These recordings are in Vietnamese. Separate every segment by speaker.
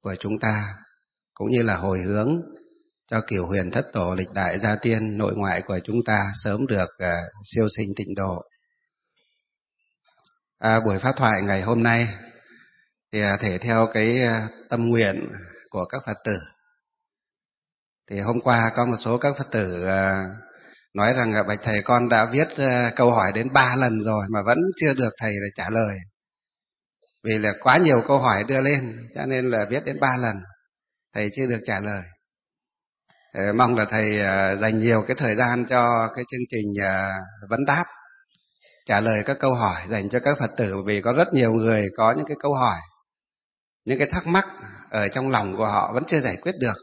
Speaker 1: của chúng ta, cũng như là hồi hướng cho cửu huyền thất tổ lịch đại gia tiên nội ngoại của chúng ta sớm được siêu sinh tịnh độ. Buổi pháp thoại ngày hôm nay thì thể theo cái tâm nguyện của các Phật tử. Thì hôm qua có một số các Phật tử nói rằng bạch thầy, con đã viết câu hỏi đến 3 lần rồi mà vẫn chưa được thầy là trả lời. Vì là quá nhiều câu hỏi đưa lên cho nên là viết đến 3 lần thầy chưa được trả lời. Mong là thầy dành nhiều cái thời gian cho cái chương trình vấn đáp, trả lời các câu hỏi dành cho các Phật tử, vì có rất nhiều người có những cái câu hỏi, những cái thắc mắc ở trong lòng của họ vẫn chưa giải quyết được.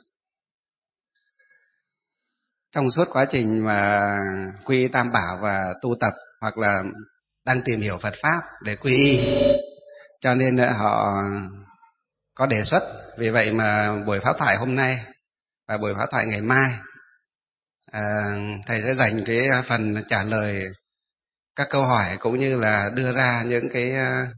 Speaker 1: Trong suốt quá trình mà quy y Tam Bảo và tu tập hoặc là đang tìm hiểu Phật Pháp để quy y, cho nên họ có đề xuất. Vì vậy mà buổi pháp thoại hôm nay và buổi pháp thoại ngày mai, thầy sẽ dành cái phần trả lời các câu hỏi cũng như là đưa ra những cái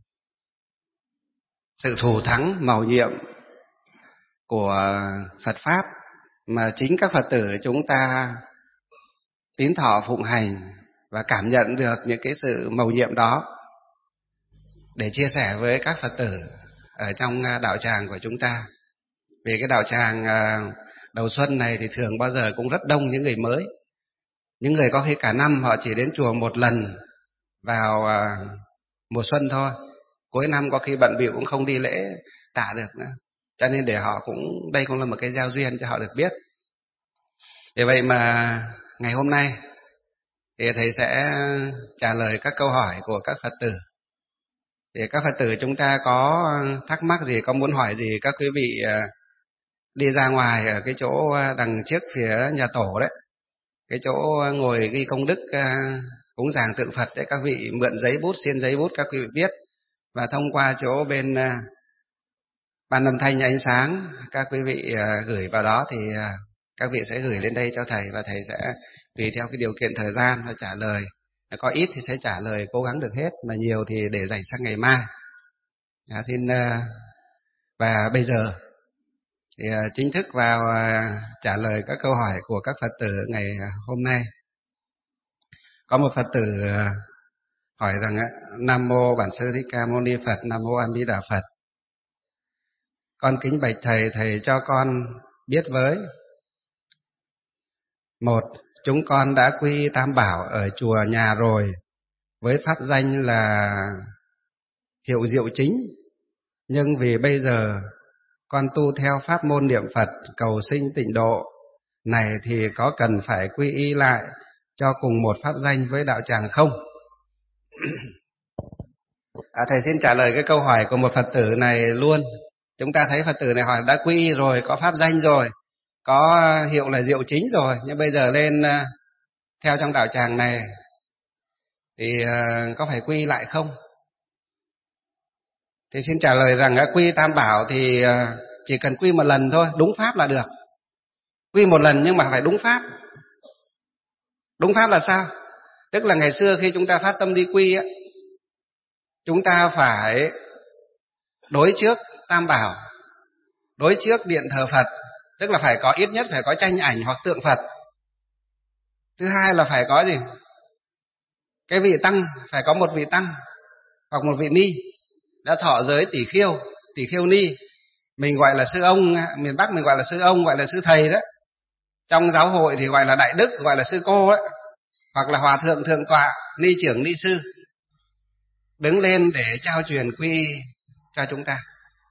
Speaker 1: sự thù thắng mầu nhiệm của Phật Pháp mà chính các Phật tử chúng ta tín thọ phụng hành và cảm nhận được những cái sự mầu nhiệm đó để chia sẻ với các Phật tử ở trong đạo tràng của chúng ta. Vì cái đạo tràng đầu xuân này thì thường bao giờ cũng rất đông những người mới. Những người có khi cả năm họ chỉ đến chùa một lần vào mùa xuân thôi. Cuối năm có khi bận bịu cũng không đi lễ tạ được nữa. Cho nên để họ đây cũng là một cái giao duyên cho họ được biết. Vì vậy mà ngày hôm nay thì thầy sẽ trả lời các câu hỏi của các Phật tử. Thì các Phật tử chúng ta có thắc mắc gì, có muốn hỏi gì, các quý vị đi ra ngoài ở cái chỗ đằng trước phía nhà tổ đấy, cái chỗ ngồi ghi công đức cúng dường tượng Phật đấy, các vị mượn giấy bút, xin giấy bút các quý vị viết, và thông qua chỗ bên ban âm thanh ánh sáng các quý vị gửi vào đó thì các vị sẽ gửi lên đây cho thầy, và thầy sẽ tùy theo cái điều kiện thời gian và trả lời. Có ít thì sẽ trả lời cố gắng được hết, mà nhiều thì để dành sang ngày mai. Và bây giờ thì chính thức vào trả lời các câu hỏi của các Phật tử ngày hôm nay. Có một Phật tử hỏi rằng: Nam mô Bản Sư Thích Ca Mâu Ni Phật, Nam mô A Di Đà Phật. Con kính bạch thầy, thầy cho con biết với. Một, chúng con đã quy y Tam Bảo ở chùa nhà rồi, với pháp danh là Hiệu Diệu Chính. Nhưng vì bây giờ con tu theo pháp môn niệm Phật cầu sinh tịnh độ này thì có cần phải quy y lại cho cùng một pháp danh với đạo tràng không? Thầy xin trả lời cái câu hỏi của một Phật tử này luôn. Chúng ta thấy Phật tử này hỏi đã quy y rồi, có pháp danh rồi, có hiệu là Diệu Chính rồi, nhưng bây giờ lên theo trong đạo tràng này thì có phải quy y lại không? Thì xin trả lời rằng quy Tam Bảo thì chỉ cần quy một lần thôi, đúng pháp là được. Quy một lần nhưng mà phải đúng pháp. Đúng pháp là sao? Tức là ngày xưa khi chúng ta phát tâm đi quy á, chúng ta phải đối trước Tam Bảo, đối trước điện thờ Phật, tức là phải có ít nhất phải có tranh ảnh hoặc tượng Phật. Thứ hai là phải có gì? Cái vị tăng, phải có một vị tăng hoặc một vị ni đã thọ giới tỷ khiêu ni. Mình gọi là sư ông, miền Bắc mình gọi là sư ông, gọi là sư thầy đó. Trong giáo hội thì gọi là đại đức, gọi là sư cô ấy, hoặc là hòa thượng thượng tọa, ni trưởng ni sư, đứng lên để trao truyền quy cho chúng ta.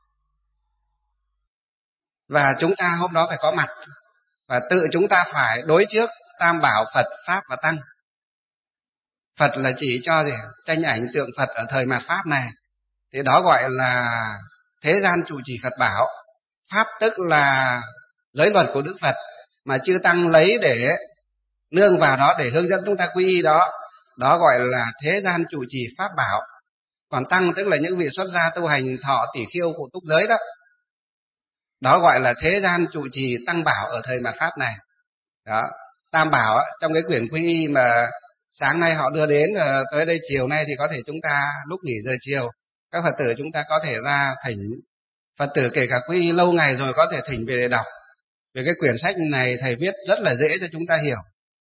Speaker 1: Và chúng ta hôm đó phải có mặt, và tự chúng ta phải đối trước Tam Bảo, Phật, Pháp và Tăng. Phật là chỉ cho gì? Tranh ảnh tượng Phật ở thời mạt Pháp này, thì đó gọi là thế gian trụ trì Phật bảo. Pháp tức là giới luật của Đức Phật mà chư Tăng lấy để nương vào đó để hướng dẫn chúng ta quy y đó, đó gọi là thế gian trụ trì Pháp bảo. Còn Tăng tức là những vị xuất gia tu hành thọ tỷ khiêu của túc giới đó, đó gọi là thế gian trụ trì Tăng bảo ở thời mạt Pháp này. Đó, Tam Bảo trong cái quyển quy y mà sáng nay họ đưa đến, tới đây chiều nay thì có thể chúng ta lúc nghỉ giờ chiều các Phật tử chúng ta có thể ra thỉnh Phật tử kể cả quy y lâu ngày rồi có thể thỉnh về để đọc. Về cái quyển sách này thầy viết rất là dễ cho chúng ta hiểu.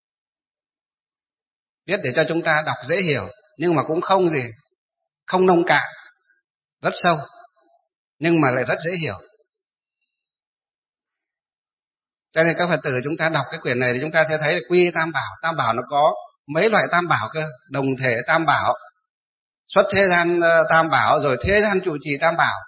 Speaker 1: Viết để cho chúng ta đọc dễ hiểu, nhưng mà cũng không nông cạn, rất sâu, nhưng mà lại rất dễ hiểu. Cho nên các Phật tử chúng ta đọc cái quyển này thì chúng ta sẽ thấy quy y tam bảo. Tam bảo nó có mấy loại tam bảo cơ, đồng thể tam bảo, xuất thế gian tam bảo, rồi thế gian trụ trì tam bảo.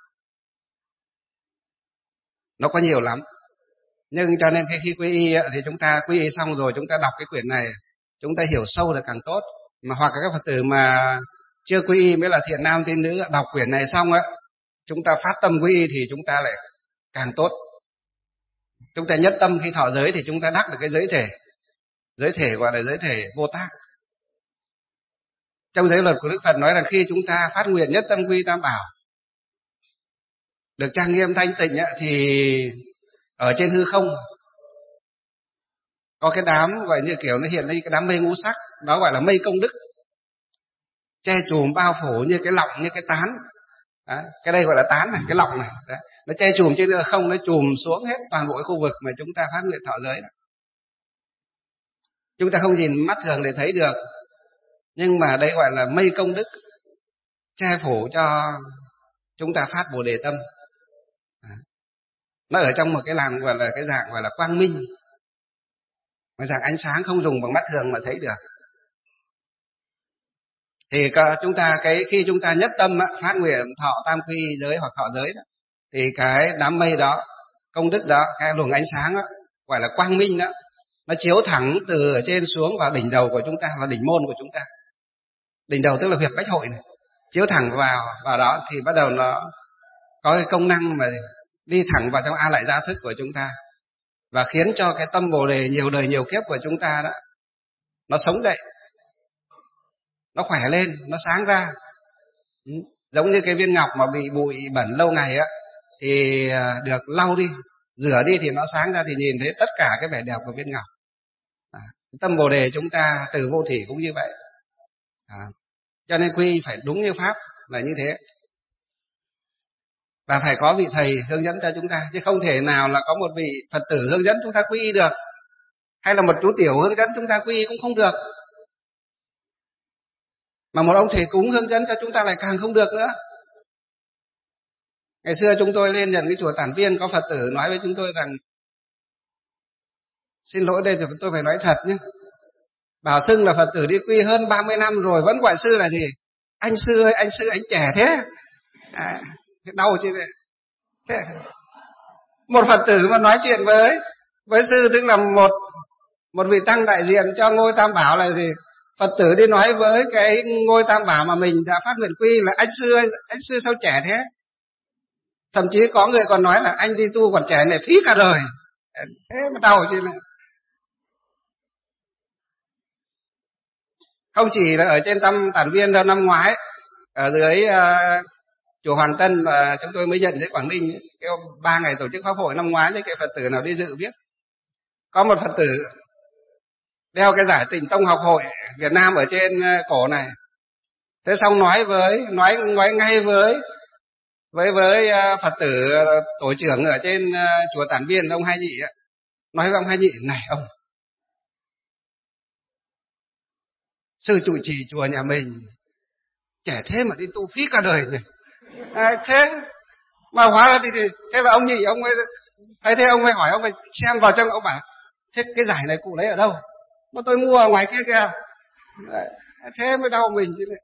Speaker 1: Nó có nhiều lắm. Nhưng cho nên khi quy y thì chúng ta quy y xong rồi chúng ta đọc cái quyển này, chúng ta hiểu sâu là càng tốt. Mà hoặc là các Phật tử mà chưa quy y mới là thiện nam tín nữ, đọc quyển này xong á, chúng ta phát tâm quy y thì chúng ta lại càng tốt. Chúng ta nhất tâm khi thọ giới thì chúng ta đắc được cái giới thể. Giới thể gọi là giới thể vô tác. Trong giới luật của Đức Phật nói là khi chúng ta phát nguyện nhất tâm quy tam bảo, được trang nghiêm thanh tịnh thì ở trên hư không có cái đám gọi như kiểu nó hiện lên cái đám mây ngũ sắc, đó gọi là mây công đức, che chùm bao phủ như cái lọng, như cái tán. Đó, cái đây gọi là tán này, cái lọng này. Đó, nó che chùm trên hư không, nó chùm xuống hết toàn bộ cái khu vực mà chúng ta phát nguyện thọ giới. Chúng ta không nhìn mắt thường để thấy được, nhưng mà đây gọi là mây công đức, che phủ cho chúng ta phát Bồ Đề tâm. Nó ở trong một cái làng gọi là cái dạng gọi là quang minh, một dạng ánh sáng không dùng bằng mắt thường mà thấy được. Thì chúng ta khi chúng ta nhất tâm phát nguyện thọ tam quy giới hoặc thọ giới đó, thì cái đám mây đó, công đức đó, cái luồng ánh sáng đó, gọi là quang minh đó, nó chiếu thẳng từ ở trên xuống vào đỉnh đầu của chúng ta, vào đỉnh môn của chúng ta. Đỉnh đầu tức là huyệt bách hội này, chiếu thẳng vào đó thì bắt đầu nó có cái công năng mà đi thẳng vào trong A Lại Gia thức của chúng ta, và khiến cho cái tâm Bồ Đề nhiều đời nhiều kiếp của chúng ta đó nó sống dậy, nó khỏe lên, nó sáng ra. Giống như cái viên ngọc mà bị bụi bẩn lâu ngày á thì được lau đi, rửa đi thì nó sáng ra, thì nhìn thấy tất cả cái vẻ đẹp của viên ngọc. Tâm Bồ Đề chúng ta từ vô thỉ cũng như vậy. Cho nên quy phải đúng như pháp là như thế. Và phải có vị thầy hướng dẫn cho chúng ta, chứ không thể nào là có một vị Phật tử hướng dẫn chúng ta quy y được, hay là một chú tiểu hướng dẫn chúng ta quy y cũng không được, mà một ông thầy cúng hướng dẫn cho chúng ta lại càng không được nữa. Ngày xưa chúng tôi lên nhận cái chùa Tản Viên, có Phật tử nói với chúng tôi rằng, xin lỗi đây thì tôi phải nói thật nhé, bảo xưng là Phật tử đi quy hơn 30 năm rồi vẫn gọi sư là gì? Anh sư ơi, anh sư, anh trẻ thế. Đau chứ thế. Một Phật tử mà nói chuyện với sư, tức là một vị tăng đại diện cho ngôi Tam Bảo là gì? Phật tử đi nói với cái ngôi Tam Bảo mà mình đã phát nguyện quy là anh sư ơi, anh sư sao trẻ thế? Thậm chí có người còn nói là anh đi tu còn trẻ này phí cả đời. Thế mà đau chứ này. Không chỉ là ở trên tâm Tản Viên đâu, năm ngoái ở dưới chùa Hoàn Tân mà chúng tôi mới nhận dưới Quảng Ninh, cái 3 ngày tổ chức pháp hội năm ngoái, cái Phật tử nào đi dự biết, có một Phật tử đeo cái giải Tịnh Tông Học Hội Việt Nam ở trên cổ này. Thế xong nói ngay với Phật tử tổ trưởng ở trên chùa Tản Viên, ông Hai Nhị, nói với ông Hai Nhị này: ông sư trụ trì chùa nhà mình trẻ thế mà đi tu phí cả đời này. Thế mà hóa ra thì thế là ông Nhị, ông ấy thấy thế ông mới hỏi, ông phải xem vào trong, ông bảo thế cái giải này cụ lấy ở đâu? Mà tôi mua ở ngoài kia kìa. Thế mới đau mình chứ.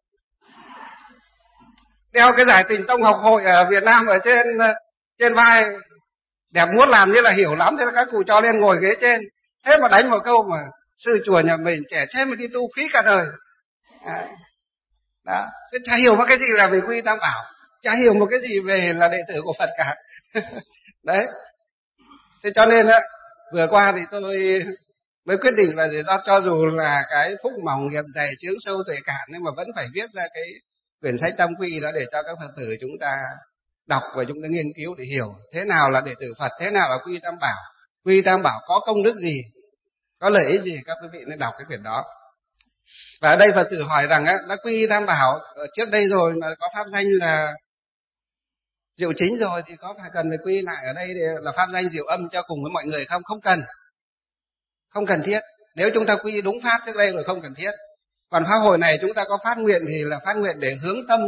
Speaker 1: Đeo cái giải Tịnh Tông Học Hội ở Việt Nam ở trên vai, đẹp muốn làm như là hiểu lắm, thế là các cụ cho lên ngồi ghế trên. Thế mà đánh một câu mà sư chùa nhà mình trẻ thế mà đi tu phí cả đời. Đó, chả hiểu một cái gì là về quy tam bảo, chả hiểu một cái gì về là đệ tử của Phật cả. Đấy. Thế cho nên á, vừa qua thì tôi mới quyết định là cho dù là cái phúc mỏng nghiệp dày chướng sâu tuệ cạn, nhưng mà vẫn phải viết ra cái quyển sách tam quy đó để cho các Phật tử chúng ta đọc và chúng ta nghiên cứu để hiểu thế nào là đệ tử Phật, thế nào là quy tam bảo, quy tam bảo có công đức gì, có lợi ích gì, các quý vị nên đọc cái quyển đó. Và ở đây Phật tử hỏi rằng đã quy tam bảo ở trước đây rồi mà có pháp danh là Diệu chính rồi thì có phải cần phải quy lại ở đây để là pháp danh diệu âm cho cùng với mọi người không? Không cần. Không cần thiết. Nếu chúng ta quy đúng pháp trước đây rồi không cần thiết. Còn pháp hội này chúng ta có phát nguyện thì là phát nguyện để hướng tâm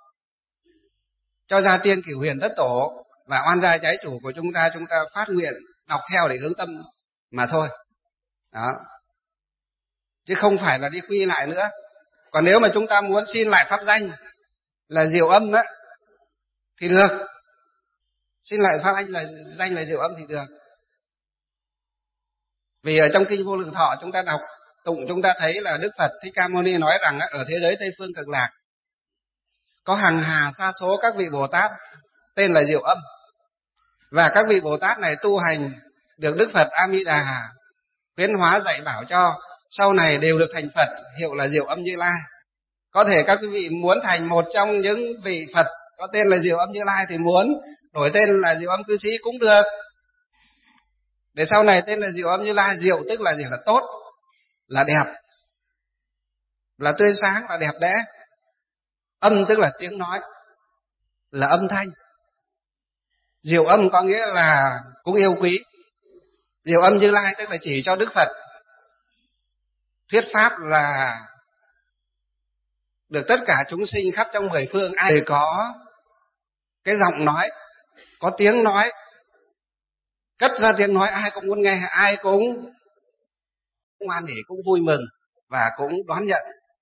Speaker 1: cho gia tiên cửu huyền tất tổ và oan gia trái chủ của chúng ta phát nguyện đọc theo để hướng tâm mà thôi. Đó. Chứ không phải là đi quy lại nữa. Còn nếu mà chúng ta muốn xin lại pháp danh là diệu âm á thì được. Xin lại pháp danh là diệu âm thì được. Vì ở trong kinh Vô Lượng Thọ chúng ta đọc tụng, chúng ta thấy là Đức Phật Thích Ca Mâu Ni nói rằng ở thế giới Tây Phương Cực Lạc có hàng hà sa số các vị Bồ Tát tên là diệu âm, và các vị Bồ Tát này tu hành được Đức Phật A Di Đà khuyến hóa dạy bảo cho, sau này đều được thành Phật, hiệu là diệu âm Như Lai. Có thể các quý vị muốn thành một trong những vị Phật có tên là diệu âm Như Lai thì muốn đổi tên là diệu âm cư sĩ cũng được, để sau này tên là diệu âm Như Lai. Diệu tức là gì? Là tốt, là đẹp, là tươi sáng, là đẹp đẽ. Âm tức là tiếng nói, là âm thanh. Diệu âm có nghĩa là cũng yêu quý. Diệu âm Như Lai tức là chỉ cho Đức Phật thuyết pháp là được tất cả chúng sinh khắp trong mười phương ai có cái giọng nói, có tiếng nói, cất ra tiếng nói ai cũng muốn nghe, ai cũng hoan hỉ, cũng vui mừng và cũng đón nhận.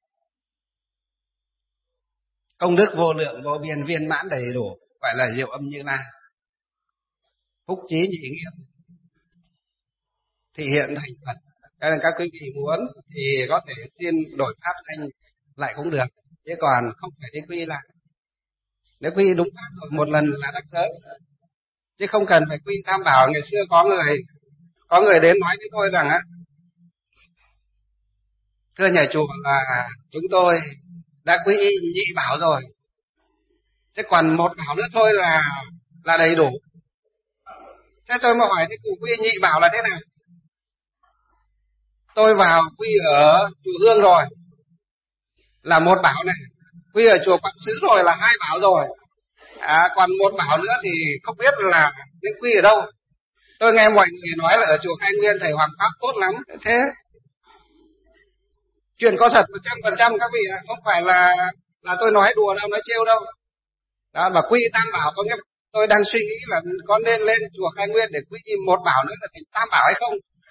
Speaker 1: Công đức vô lượng vô biên, viên mãn đầy đủ, gọi là diệu âm Như Lai. Phúc trí nhị nghiêm, thị hiện thành Phật. Cho nên các quý vị muốn thì có thể xin đổi pháp danh lại cũng được, chứ còn không phải đi quy lại. Nếu quy đúng pháp rồi một lần là đắc giới, chứ không cần phải quy tam bảo. Ngày xưa có người đến nói với tôi rằng á, thưa nhà chùa là chúng tôi đã quy y nhị bảo rồi, chứ còn một bảo nữa thôi là đầy đủ. Thế tôi mới hỏi, thế cụ quy nhị bảo là thế nào? Tôi vào quy ở chùa Hương rồi là một bảo này, quy ở chùa Quảng Sứ rồi là hai bảo rồi, còn một bảo nữa thì không biết là nên quy ở đâu. Tôi nghe mọi người nói là ở chùa Khai Nguyên thầy Hoàng Pháp tốt lắm. Thế chuyện có thật 100% các vị ạ, không phải là tôi nói đùa đâu, nói trêu đâu. Đó là quy tam bảo, có nghĩa tôi đang suy nghĩ là có nên lên chùa Khai Nguyên để quy một bảo nữa là thành tam bảo hay không.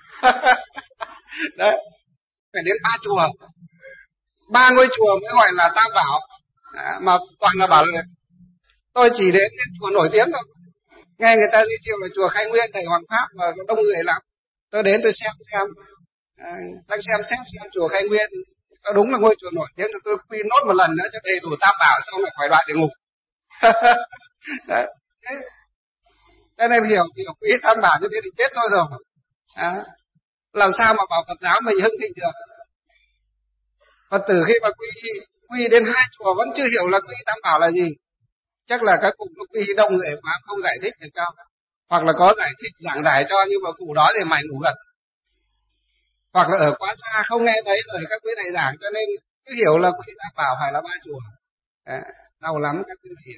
Speaker 1: Đấy, phải đến 3 chùa, 3 ngôi chùa mới gọi là tam bảo. Mà toàn là bảo là tôi chỉ đến chùa nổi tiếng thôi, nghe người ta giới thiệu là chùa Khai Nguyên thầy Hoàng Pháp mà đông người lắm. Tôi đến tôi xem đang xem chùa Khai Nguyên có đúng là ngôi chùa nổi tiếng, thì tôi quy nốt một lần nữa cho đầy đủ tam bảo, cho lại khỏi đoạn địa ngục. Đấy. Cho nên hiểu quy tam bảo như thế thì chết thôi rồi. Làm sao mà bảo Phật giáo mình hưng thịnh được? Phật tử khi mà quy đến 2 chùa vẫn chưa hiểu là quy tam bảo là gì. Chắc là các cụ nó quy đông người quá không giải thích được cho, hoặc là có giải thích giảng giải cho nhưng mà cụ đó thì mày ngủ gật, hoặc là ở quá xa không nghe thấy lời các quý thầy giảng, cho nên cứ hiểu là quy tam bảo phải là 3 chùa. Đau lắm các quý vị.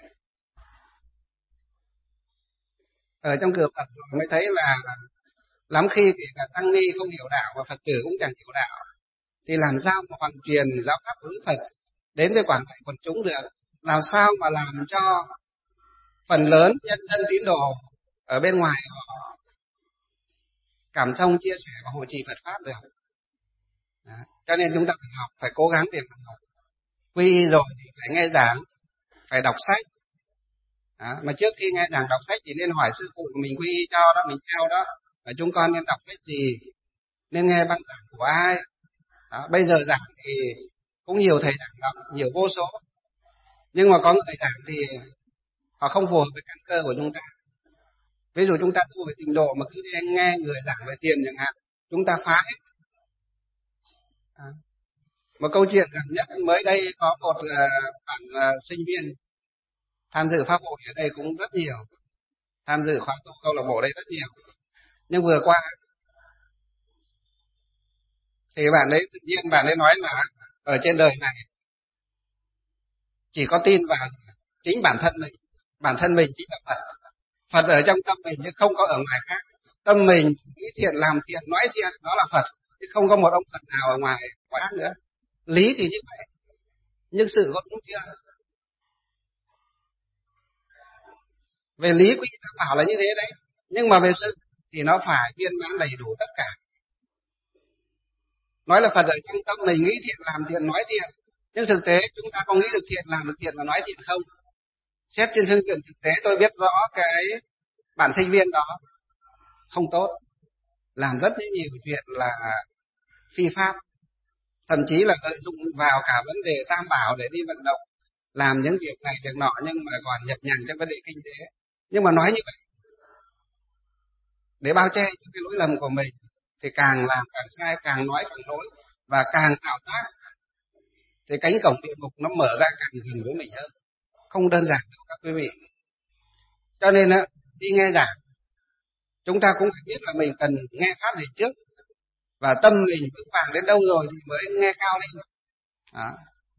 Speaker 1: Ở trong cửa Phật mới thấy là lắm khi kể cả tăng ni không hiểu đạo và Phật tử cũng chẳng hiểu đạo, thì làm sao mà hoàn truyền giáo pháp của Đức Phật đến với quảng đại quần chúng được? Làm sao mà làm cho phần lớn nhân dân tín đồ ở bên ngoài họ cảm thông, chia sẻ và hộ trì Phật pháp được? Cho nên chúng ta phải học, phải cố gắng việc học. Quy rồi thì phải nghe giảng, phải đọc sách. Mà trước khi nghe giảng đọc sách thì nên hỏi sư phụ mình quy y cho đó, mình theo đó, và chúng con nên đọc sách gì, nên nghe băng giảng của ai. Bây giờ giảng thì cũng nhiều thầy giảng lắm, nhiều vô số, nhưng mà có người giảng thì họ không phù hợp với căn cơ của chúng ta. Ví dụ chúng ta tu về trình độ mà cứ đi nghe người giảng về tiền chẳng hạn, chúng ta phá hết. Một câu chuyện gần nhất mới đây, có một bạn sinh viên tham dự pháp hội ở đây cũng rất nhiều, tham dự khóa tu câu lạc bộ đây rất nhiều. Nhưng vừa qua thì bạn ấy tự nhiên bạn ấy nói là ở trên đời này chỉ có tin vào chính bản thân mình, Bản thân mình chính là Phật. Phật ở trong tâm mình chứ không có ở ngoài khác. Tâm mình nghĩ thiện, làm thiện, nói thiện, đó là Phật, chứ không có một ông Phật nào ở ngoài khác nữa. Lý thì như vậy, nhưng sự có đúng chưa? Về lý quý vị tham bảo là như thế đấy, nhưng mà về sự thì nó phải viên mãn đầy đủ tất cả. Nói là Phật ở trong tâm mình nghĩ thiện, làm thiện, nói thiện, nhưng thực tế chúng ta có nghĩ được thiện, làm được thiện và nói thiện không? Xét trên phương diện thực tế tôi biết rõ cái bạn sinh viên đó không tốt, làm rất nhiều chuyện là phi pháp, thậm chí là lợi dụng vào cả vấn đề tam bảo để đi vận động, làm những việc này việc nọ, nhưng mà còn nhập nhằng trong vấn đề kinh tế. Nhưng mà nói như vậy để bao che cho cái lỗi lầm của mình thì càng làm càng sai, càng nói càng lỗi, và càng tạo tác thì cánh cổng địa ngục nó mở ra càng gần với mình hơn. Không đơn giản đâu các quý vị. Cho nên á, đi nghe giảng chúng ta cũng phải biết là mình cần nghe pháp gì trước, và tâm mình vững vàng đến đâu rồi thì mới nghe cao lên. Đó.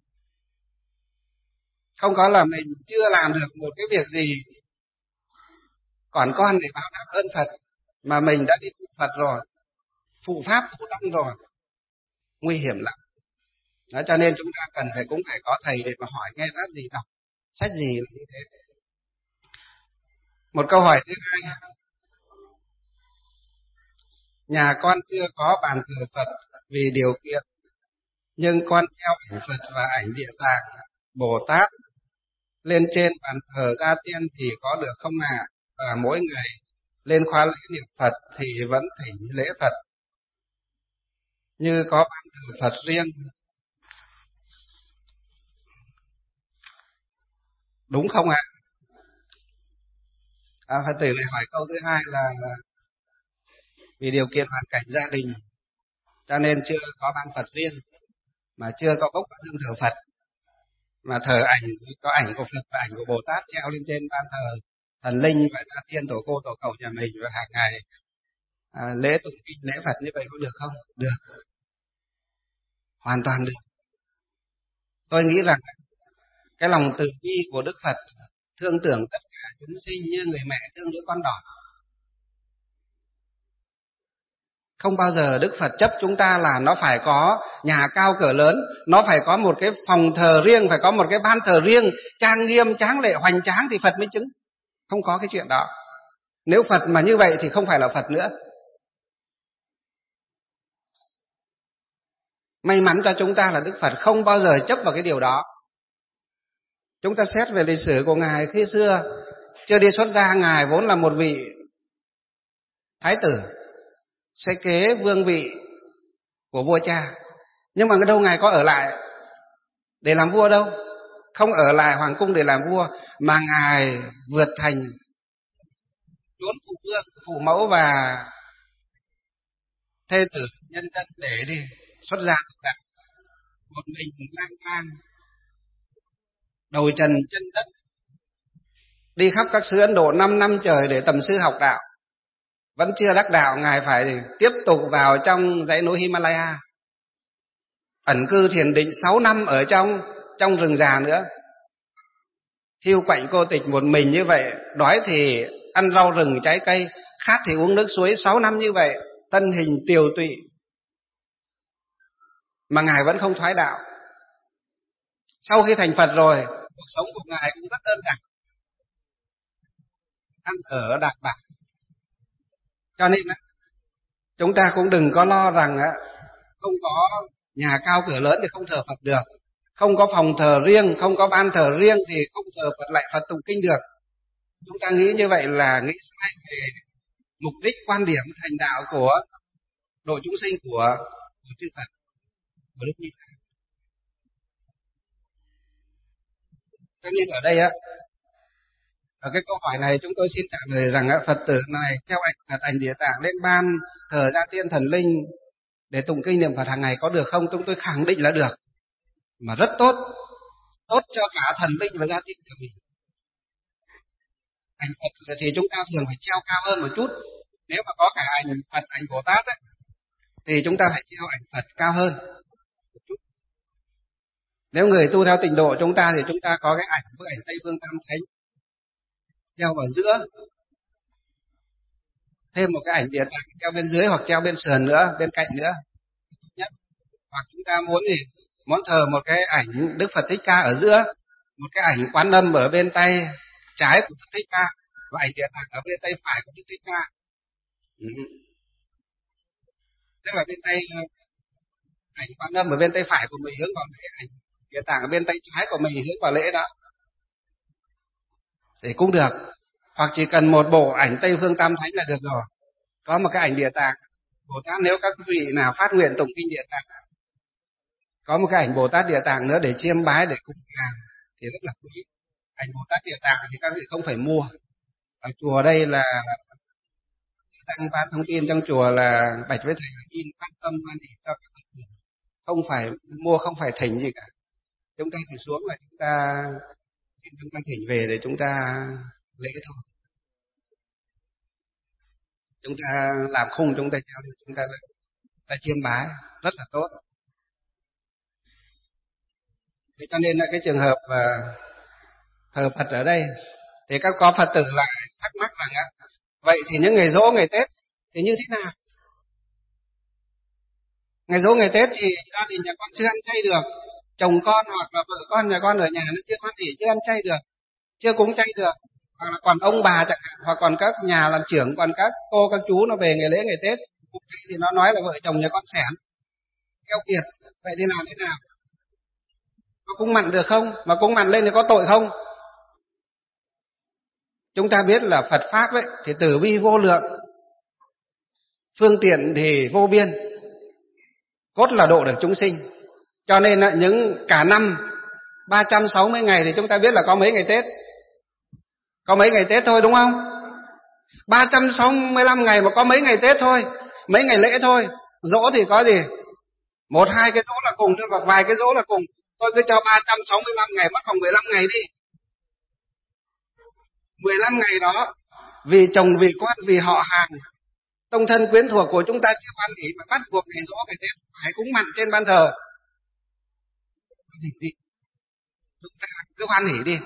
Speaker 1: Không có là mình chưa làm được một cái việc gì còn con để báo đáp ơn Phật mà mình đã đi phụ Phật rồi, phụ pháp phụ tăng rồi, nguy hiểm lắm. Đó, cho nên chúng ta cần phải cũng phải có thầy để mà hỏi nghe pháp gì, đọc sách gì là như thế. Một câu hỏi thứ hai, nhà con chưa có bàn thờ Phật vì điều kiện, nhưng con treo ảnh Phật và ảnh Địa Tạng, Bồ Tát lên trên bàn thờ gia tiên thì có được không ạ? Và mỗi ngày lên khóa lễ niệm Phật thì vẫn thỉnh lễ Phật như có bàn thờ Phật riêng, đúng không ạ? Phật tử này hỏi câu thứ hai là vì điều kiện hoàn cảnh gia đình cho nên chưa có ban Phật riêng, mà chưa có bốc hương thờ Phật, mà thờ ảnh, có ảnh của Phật và ảnh của Bồ Tát treo lên trên ban thờ thần linh và gia tiên tổ cô tổ cầu nhà mình, và hàng ngày lễ tụng kinh lễ Phật như vậy có được không? Được, hoàn toàn được. Tôi nghĩ rằng cái lòng từ bi của Đức Phật thương tưởng tất cả chúng sinh như người mẹ thương đứa con đỏ. Không bao giờ Đức Phật chấp chúng ta là nó phải có nhà cao cửa lớn, nó phải có một cái phòng thờ riêng, phải có một cái ban thờ riêng, trang nghiêm, tráng lệ, hoành tráng thì Phật mới chứng. Không có cái chuyện đó. Nếu Phật mà như vậy thì không phải là Phật nữa. May mắn cho chúng ta là Đức Phật không bao giờ chấp vào cái điều đó. Chúng ta xét về lịch sử của Ngài khi xưa, chưa đi xuất gia, Ngài vốn là một vị thái tử, sẽ kế vương vị của vua cha. Nhưng mà đâu Ngài có ở lại để làm vua đâu, không ở lại hoàng cung để làm vua, mà Ngài vượt thành trốn phụ vương, phụ mẫu và thê tử nhân dân để đi xuất gia tu đạo. Một mình lang thang đầu trần chân đất, đi khắp các xứ Ấn Độ 5 năm trời để tầm sư học đạo. Vẫn chưa đắc đạo, Ngài phải tiếp tục vào trong dãy núi Himalaya, ẩn cư thiền định 6 năm ở trong rừng già nữa. Hiu quạnh cô tịch một mình như vậy, đói thì ăn rau rừng trái cây, khát thì uống nước suối, 6 năm như vậy, thân hình tiều tụy, mà Ngài vẫn không thoái đạo. Sau khi thành Phật rồi, cuộc sống của Ngài cũng rất đơn giản, ăn ở đạm bạc. Cho nên chúng ta cũng đừng có lo rằng không có nhà cao cửa lớn thì không thờ Phật được, không có phòng thờ riêng, không có ban thờ riêng thì không thờ Phật lại Phật tụng kinh được. Chúng ta nghĩ như vậy là nghĩ sai về mục đích, quan điểm thành đạo của độ chúng sinh của chư Phật, của Đức Như Lai. Tất nhiên ở đây ở cái câu hỏi này chúng tôi xin trả lời rằng Phật tử này theo ảnh Phật, ảnh Địa Tạng lên ban thờ gia tiên thần linh để tụng kinh niệm Phật hàng ngày có được không? Chúng tôi khẳng định là được, mà rất tốt, tốt cho cả thần linh và gia tiên của mình. Ảnh Phật thì chúng ta thường phải treo cao hơn một chút. Nếu mà có cả ảnh Phật, ảnh Bồ Tát thì chúng ta phải treo ảnh Phật cao hơn một chút. Nếu người tu theo tịnh độ chúng ta thì chúng ta có cái ảnh bức ảnh Tây Phương Tam Thánh, treo vào giữa, thêm một cái ảnh Địa Tạng treo bên dưới hoặc treo bên sườn nữa, bên cạnh nữa nhất. Hoặc chúng ta muốn gì, muốn thờ một cái ảnh Đức Phật Thích Ca ở giữa, một cái ảnh Quán Âm ở bên tay trái của Phật Thích Ca và ảnh Địa Tạng ở bên tay phải của Đức Thích Ca. Tức là bên tay ảnh Quán Âm ở bên tay phải của mình hướng vào lễ, ảnh Địa Tạng ở bên tay trái của mình hướng vào lễ đó thì cũng được. Hoặc chỉ cần một bộ ảnh Tây Phương Tam Thánh là được rồi, có một cái ảnh Địa Tạng Bồ Tát. Nếu các vị nào phát nguyện tụng kinh Địa Tạng, có một cái ảnh Bồ Tát Địa Tạng nữa để chiêm bái, để cúng dường thì rất là quý. Ảnh Bồ Tát Địa Tạng thì các vị không phải mua. Ở chùa đây là tăng phát thông tin trong chùa là bạch với thầy là in phát tâm hoan hỷ cho các vị, không phải mua, không phải thỉnh gì cả. Chúng ta chỉ xuống là chúng ta xin chúng ta thỉnh về để chúng ta lễ thôi. Chúng ta làm khung, chúng ta treo, chúng ta chiêm bái rất là tốt. Thế cho nên là cái trường hợp thờ Phật ở đây thì các có Phật tử lại thắc mắc rằng vậy thì những ngày giỗ ngày Tết thì như thế nào? Ngày giỗ ngày Tết thì gia đình nhà con chưa ăn chay được, chồng con hoặc là vợ con nhà con ở nhà nó chưa hoan hỷ, chưa ăn chay được, chưa cúng chay được, hoặc là còn ông bà chẳng hạn, hoặc còn các nhà làm trưởng, còn các cô các chú nó về ngày lễ ngày Tết thì nó nói là vợ chồng nhà con xẻn keo kiệt. Vậy thì làm thế nào? Có cúng mặn được không? Mà cúng mặn lên thì có tội không? Chúng ta biết là Phật Pháp ấy thì từ bi vô lượng, phương tiện thì vô biên, cốt là độ được chúng sinh. Cho nên là những cả năm 360 ngày thì chúng ta biết là có mấy ngày Tết? Có mấy ngày Tết thôi đúng không? 365 ngày mà có mấy ngày Tết thôi, mấy ngày lễ thôi. Dỗ thì có gì? 1-2 cái dỗ là cùng thôi, hoặc vài cái dỗ là cùng. Tôi cứ cho 365 ngày, mất khoảng 15 ngày đi. 15 ngày đó vì chồng, vì con, vì họ hàng, tông thân quyến thuộc của chúng ta chưa hoan hỷ mà bắt buộc ngày giỗ ngày Tết phải cúng mặn trên ban thờ. Chúng ta cứ hoan hỷ đi,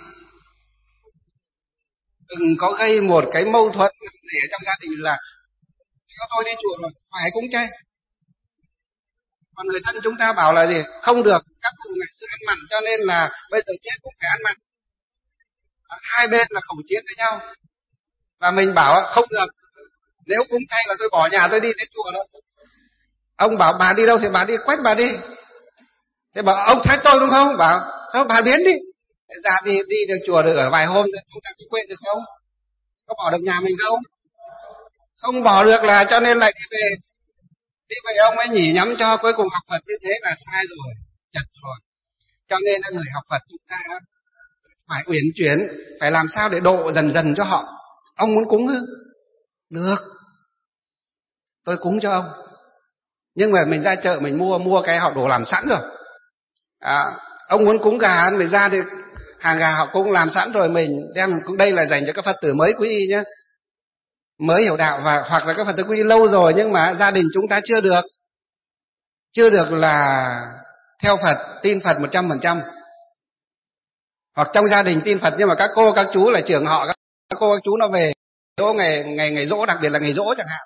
Speaker 1: đừng có gây một cái mâu thuẫn để trong gia đình là theo tôi đi chùa rồi phải cúng chay. Còn người thân chúng ta bảo là gì? Không được, các cụ ngày xưa ăn mặn cho nên là bây giờ chết cũng phải ăn mặn. Hai bên là khẩu chiến với nhau. Và mình bảo không được, nếu cúng chay là tôi bỏ nhà tôi đi đến chùa đó. Ông bảo bà đi đâu thì bà đi, quách bà đi. Thế bảo ông thấy tôi đúng không? Bảo thôi bà biến đi. Ra đi được chùa được ở vài hôm chúng ta có quên được không? Có bỏ được nhà mình không? Không bỏ được, là cho nên lại đi về. Đi về ông ấy nhỉ nhắm cho, cuối cùng học Phật như thế là sai rồi, chật rồi. Cho nên là người học Phật chúng ta phải uyển chuyển, phải làm sao để độ dần dần cho họ. Ông muốn cúng ư? Được, tôi cúng cho ông. Nhưng mà mình ra chợ mình mua cái họ đổ làm sẵn rồi. Ông muốn cúng gà mình ra thì hàng gà họ cũng làm sẵn rồi, mình đem. Đây là dành cho các Phật tử mới quý y nhé, mới hiểu đạo, và hoặc là các Phật tử quý y lâu rồi nhưng mà gia đình chúng ta chưa được là theo Phật, tin Phật 100%. Hoặc trong gia đình tin Phật nhưng mà các cô các chú là trưởng họ, các cô các chú nó về dỗ ngày dỗ, đặc biệt là ngày dỗ chẳng hạn,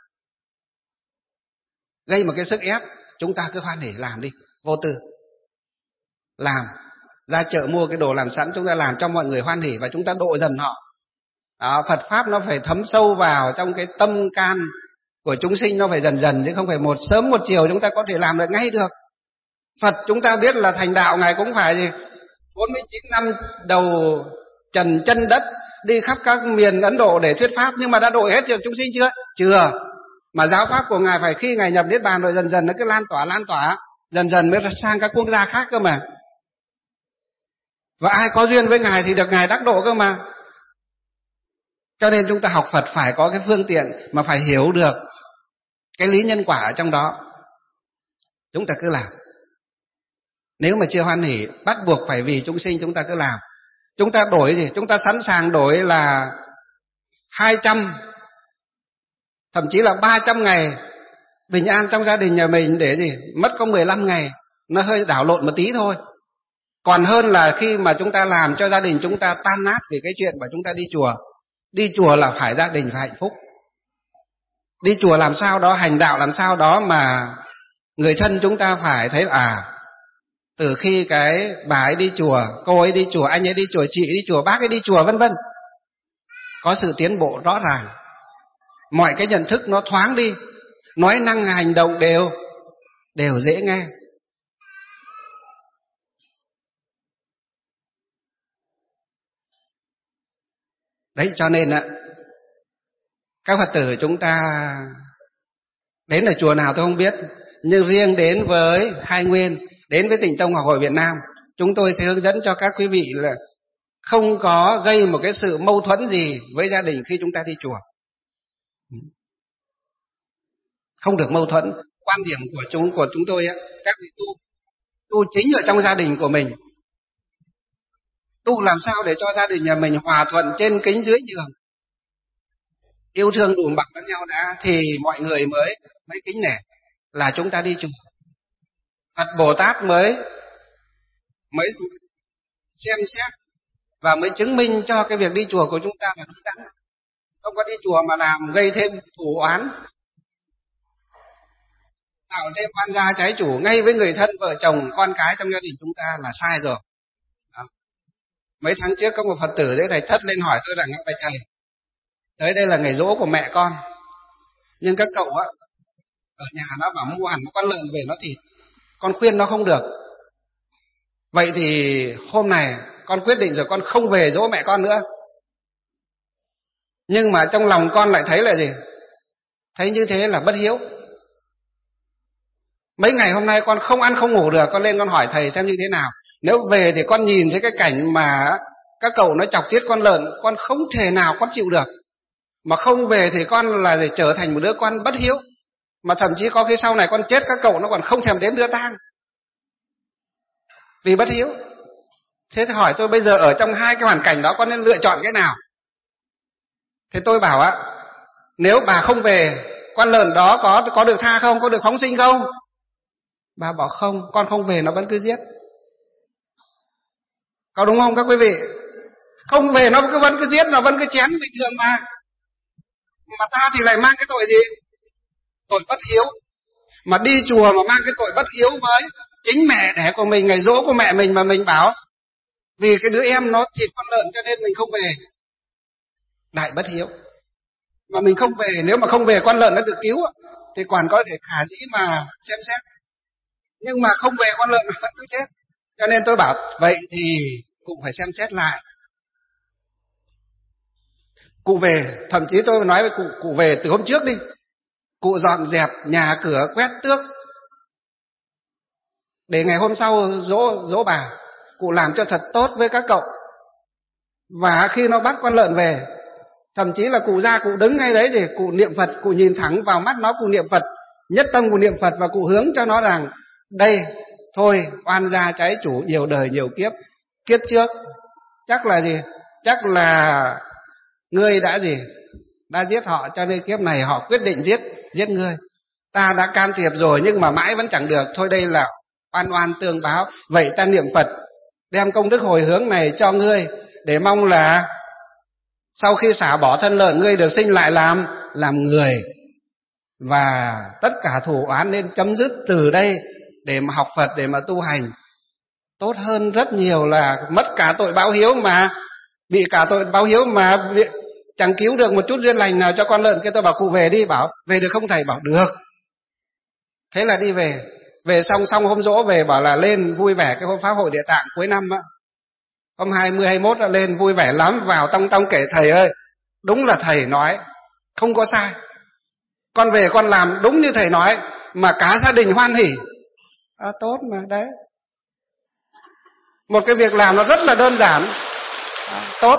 Speaker 1: gây một cái sức ép. Chúng ta cứ hoan hỉ làm đi, vô tư làm, ra chợ mua cái đồ làm sẵn, chúng ta làm cho mọi người hoan hỉ và chúng ta độ dần họ. Phật Pháp nó phải thấm sâu vào trong cái tâm can của chúng sinh, nó phải dần dần, chứ không phải một sớm một chiều chúng ta có thể làm được ngay được. Phật chúng ta biết là thành đạo Ngài cũng phải gì 49 năm đầu trần chân đất, đi khắp các miền Ấn Độ để thuyết Pháp, nhưng mà đã độ hết cho chúng sinh chưa? Chưa. Mà giáo Pháp của Ngài phải khi Ngài nhập Niết Bàn rồi dần dần nó cứ lan tỏa, dần dần mới sang các quốc gia khác cơ mà. Và ai có duyên với Ngài thì được Ngài đắc độ cơ mà. Cho nên chúng ta học Phật phải có cái phương tiện mà phải hiểu được cái lý nhân quả ở trong đó. Chúng ta cứ làm. Nếu mà chưa hoan hỉ, bắt buộc phải vì chúng sinh, chúng ta cứ làm. Chúng ta đổi gì? Chúng ta sẵn sàng đổi là 200, thậm chí là 300 ngày bình an trong gia đình nhà mình để gì? Mất có 15 ngày, nó hơi đảo lộn một tí thôi. Còn hơn là khi mà chúng ta làm cho gia đình chúng ta tan nát vì cái chuyện mà chúng ta đi chùa. Đi chùa là phải gia đình phải hạnh phúc. Đi chùa làm sao đó, hành đạo làm sao đó mà người thân chúng ta phải thấy từ khi cái bà ấy đi chùa, cô ấy đi chùa, anh ấy đi chùa, chị đi chùa, bác ấy đi chùa, vân vân, có sự tiến bộ rõ ràng. Mọi cái nhận thức nó thoáng đi, nói năng hành động đều dễ nghe. Đấy, cho nên các Phật tử chúng ta đến ở chùa nào tôi không biết, nhưng riêng đến với Khai Nguyên, đến với Tịnh Tông Học hội Việt Nam, chúng tôi sẽ hướng dẫn cho các quý vị là không có gây một cái sự mâu thuẫn gì với gia đình khi chúng ta đi chùa. Không được mâu thuẫn. Quan điểm của chúng tôi các vị tu chính ở trong gia đình của mình. Tu làm sao để cho gia đình nhà mình hòa thuận trên kính dưới nhường, yêu thương đùm bọc lẫn nhau đã, thì mọi người mới kính nể là chúng ta đi chùa. Phật Bồ Tát mới xem xét và mới chứng minh cho cái việc đi chùa của chúng ta là đúng đắn. Không có đi chùa mà làm gây thêm thù oán, tạo thêm oan gia trái chủ ngay với người thân, vợ chồng, con cái trong gia đình chúng ta là sai rồi. Đó. Mấy tháng trước có một Phật tử đấy, thầy thất lên hỏi tôi rằng: bạch thầy, tới đây là ngày giỗ của mẹ con, nhưng các cậu ở nhà nó bảo mua hẳn một con lợn về nó thịt, con khuyên nó không được. Vậy thì hôm này con quyết định rồi, con không về giỗ mẹ con nữa. Nhưng mà trong lòng con lại thấy là gì? Thấy như thế là bất hiếu. Mấy ngày hôm nay con không ăn không ngủ được, con lên con hỏi thầy xem như thế nào. Nếu về thì con nhìn thấy cái cảnh mà các cậu nó chọc giết con lợn, con không thể nào con chịu được. Mà không về thì con là để trở thành một đứa con bất hiếu. Mà thậm chí có khi sau này con chết các cậu nó còn không thèm đến đưa tang, vì bất hiếu. Thế thì hỏi tôi bây giờ ở trong hai cái hoàn cảnh đó con nên lựa chọn cái nào? Thế tôi bảo nếu bà không về, con lợn đó có được tha không? Có được phóng sinh không? Bà bảo không, con không về nó vẫn cứ giết. Có đúng không các quý vị? Không về nó vẫn cứ giết, nó vẫn cứ chén bình thường mà. Mà ta thì lại mang cái tội gì? Tội bất hiếu. Mà đi chùa mà mang cái tội bất hiếu với chính mẹ đẻ của mình, ngày giỗ của mẹ mình, mà mình bảo vì cái đứa em nó thịt con lợn cho nên mình không về. Đại bất hiếu. Mà mình không về, nếu mà không về con lợn nó được cứu thì còn có thể khả dĩ mà xem xét. Nhưng mà không về con lợn nó vẫn cứ chết. Cho nên tôi bảo vậy thì cũng phải xem xét lại. Cụ về, thậm chí tôi nói với cụ về từ hôm trước đi, cụ dọn dẹp nhà cửa, quét tước, để ngày hôm sau dỗ bà, cụ làm cho thật tốt với các cậu. Và khi nó bắt con lợn về, thậm chí là cụ ra cụ đứng ngay đấy để cụ niệm Phật, cụ nhìn thẳng vào mắt nó, cụ niệm Phật, nhất tâm cụ niệm Phật, và cụ hướng cho nó rằng đây thôi, oan gia trái chủ nhiều đời nhiều kiếp, kiếp trước chắc là gì? Chắc là ngươi đã giết họ, cho nên kiếp này họ quyết định giết ngươi. Ta đã can thiệp rồi nhưng mà mãi vẫn chẳng được, thôi đây là oan tương báo. Vậy ta niệm Phật, đem công đức hồi hướng này cho ngươi, để mong là sau khi xả bỏ thân lợn, ngươi được sinh lại làm người, và tất cả thù oán nên chấm dứt từ đây, để mà học Phật, để mà tu hành tốt hơn rất nhiều là mất cả tội báo hiếu, mà bị cả tội báo hiếu mà chẳng cứu được một chút duyên lành nào cho con lợn kia. Tôi bảo cụ về đi, bảo về được không thầy? Bảo được. Thế là đi về xong hôm giỗ về, bảo là lên vui vẻ cái hôm pháp hội Địa Tạng cuối năm hôm 20 21 đã lên vui vẻ lắm, vào tông kể thầy ơi, đúng là thầy nói không có sai, con về con làm đúng như thầy nói mà cả gia đình hoan hỉ. Tốt mà đấy, một cái việc làm nó rất là đơn giản, tốt,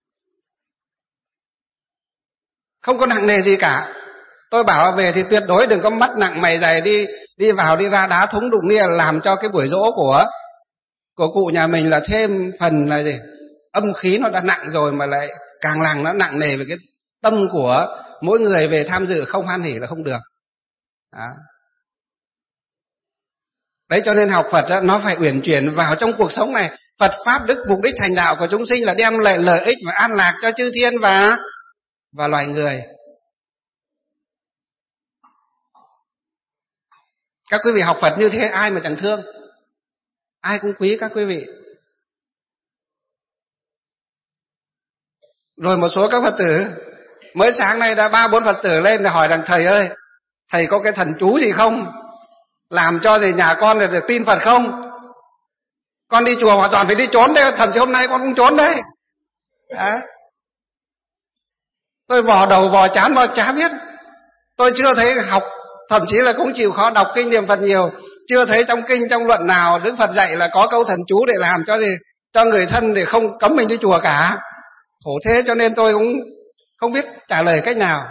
Speaker 1: không có nặng nề gì cả. Tôi bảo về thì tuyệt đối đừng có mắt nặng mày dày đi vào đi ra đá thúng đụng nia, làm cho cái buổi giỗ của cụ nhà mình là thêm phần là gì? Âm khí nó đã nặng rồi mà lại càng làm nó nặng nề về cái tâm của mỗi người về tham dự không hoan hỉ là không được. Đấy, cho nên học Phật nó phải uyển chuyển vào trong cuộc sống này. Phật pháp đức mục đích thành đạo của chúng sinh là đem lại lợi ích và an lạc cho chư thiên và loài người. Các quý vị học Phật như thế ai mà chẳng thương, ai cũng quý các quý vị. Rồi một số các Phật tử mới sáng nay đã 3-4 Phật tử lên để hỏi rằng thầy ơi, thầy có cái thần chú gì không, làm cho thì nhà con được tin Phật không? Con đi chùa hoàn toàn phải đi trốn đấy, thậm chí hôm nay con cũng trốn đấy. Đấy. Tôi vò đầu vò chán vò chả biết. Tôi chưa thấy học, thậm chí là cũng chịu khó đọc kinh niệm Phật nhiều, chưa thấy trong kinh trong luận nào Đức Phật dạy là có câu thần chú để làm cho gì, cho người thân để không cấm mình đi chùa cả. Khổ thế, cho nên tôi cũng không biết trả lời cách nào.